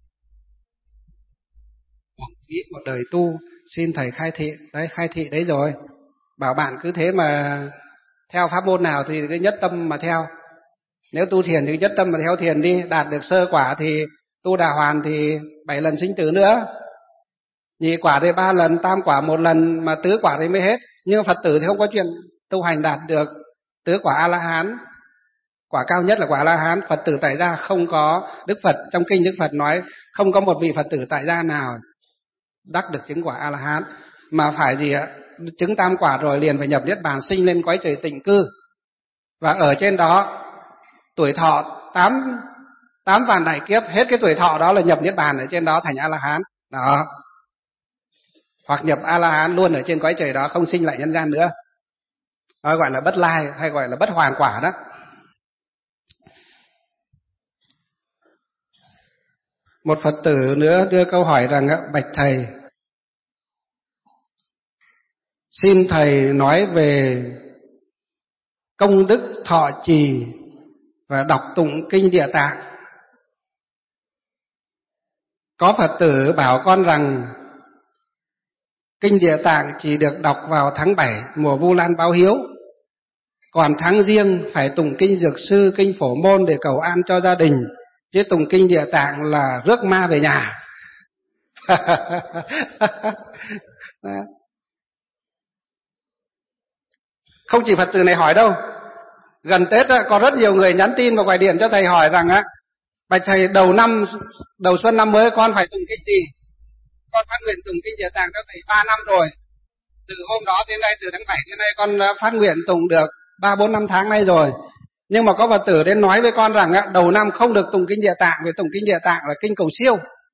Speaker 1: uổng phí một đời tu. Xin thầy khai thị. Đấy, khai thị đấy rồi. Bảo bạn cứ thế mà theo pháp môn nào thì cứ nhất tâm mà theo. Nếu tu thiền thì nhất tâm mà theo thiền đi, đạt được sơ quả thì tu đà hoàn thì 7 lần sinh tử nữa, nhị quả thì 3 lần, tam quả 1 lần, mà tứ quả thì mới hết. Nhưng Phật tử thì không có chuyện tu hành đạt được tứ quả A-la-hán, quả cao nhất là quả A-la-hán. Phật tử tại gia không có. Đức Phật trong kinh Đức Phật nói không có một vị Phật tử tại gia nào đắc được chứng quả A-la-hán, mà phải gì ạ? Chứng tam quả rồi liền phải nhập niết bàn, sinh lên cõi trời tịnh cư, và ở trên đó tuổi thọ 8 vạn đại kiếp, hết cái tuổi thọ đó là nhập niết bàn ở trên đó thành A-la-hán. Đó. Hoặc nhập A-la-hán luôn ở trên cõi trời đó, không sinh lại nhân gian nữa. Đó gọi là bất lai hay gọi là bất hoàn quả đó. Một Phật tử nữa đưa câu hỏi rằng: bạch thầy, xin thầy nói về công đức thọ trì và đọc tụng kinh Địa Tạng. Có Phật tử bảo con rằng kinh Địa Tạng chỉ được đọc vào tháng 7 mùa Vu Lan báo hiếu, còn tháng Giêng phải tụng kinh Dược Sư, kinh Phổ Môn để cầu an cho gia đình, chứ tụng kinh Địa Tạng là rước ma về nhà. Không chỉ Phật tử này hỏi đâu, gần Tết có rất nhiều người nhắn tin và gọi điện cho thầy hỏi rằng bạch thầy, đầu xuân năm mới con phải tụng kinh gì? Con phát nguyện tụng kinh Địa Tạng cho thầy 3 năm rồi. Từ hôm đó đến nay, từ tháng 7 đến nay con phát nguyện tụng được 3-4-5 tháng nay rồi. Nhưng mà có Phật tử đến nói với con rằng đầu năm không được tụng kinh Địa Tạng, vì tụng kinh Địa Tạng là kinh cầu siêu.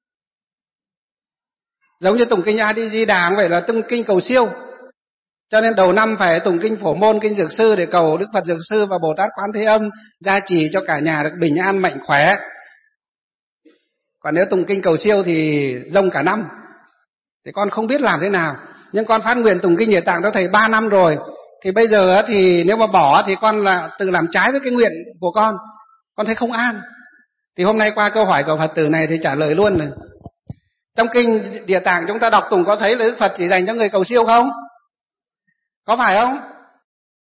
Speaker 1: Giống như tụng kinh A Di Đà cũng vậy, là tụng kinh cầu siêu. Cho nên đầu năm phải tụng kinh Phổ Môn, kinh Dược Sư để cầu Đức Phật Dược Sư và Bồ Tát Quán Thế Âm gia trì cho cả nhà được bình an mạnh khỏe. Còn nếu tụng kinh cầu siêu thì rông cả năm. Thì con không biết làm thế nào. Nhưng con phát nguyện tụng kinh Địa Tạng cho thầy 3 năm rồi. Thì bây giờ thì nếu mà bỏ thì con là tự làm trái với cái nguyện của con thấy không an. Thì hôm nay qua câu hỏi của Phật tử này thì trả lời luôn rồi. Trong kinh Địa Tạng chúng ta đọc tụng có thấy là Đức Phật chỉ dành cho người cầu siêu không? Có phải không?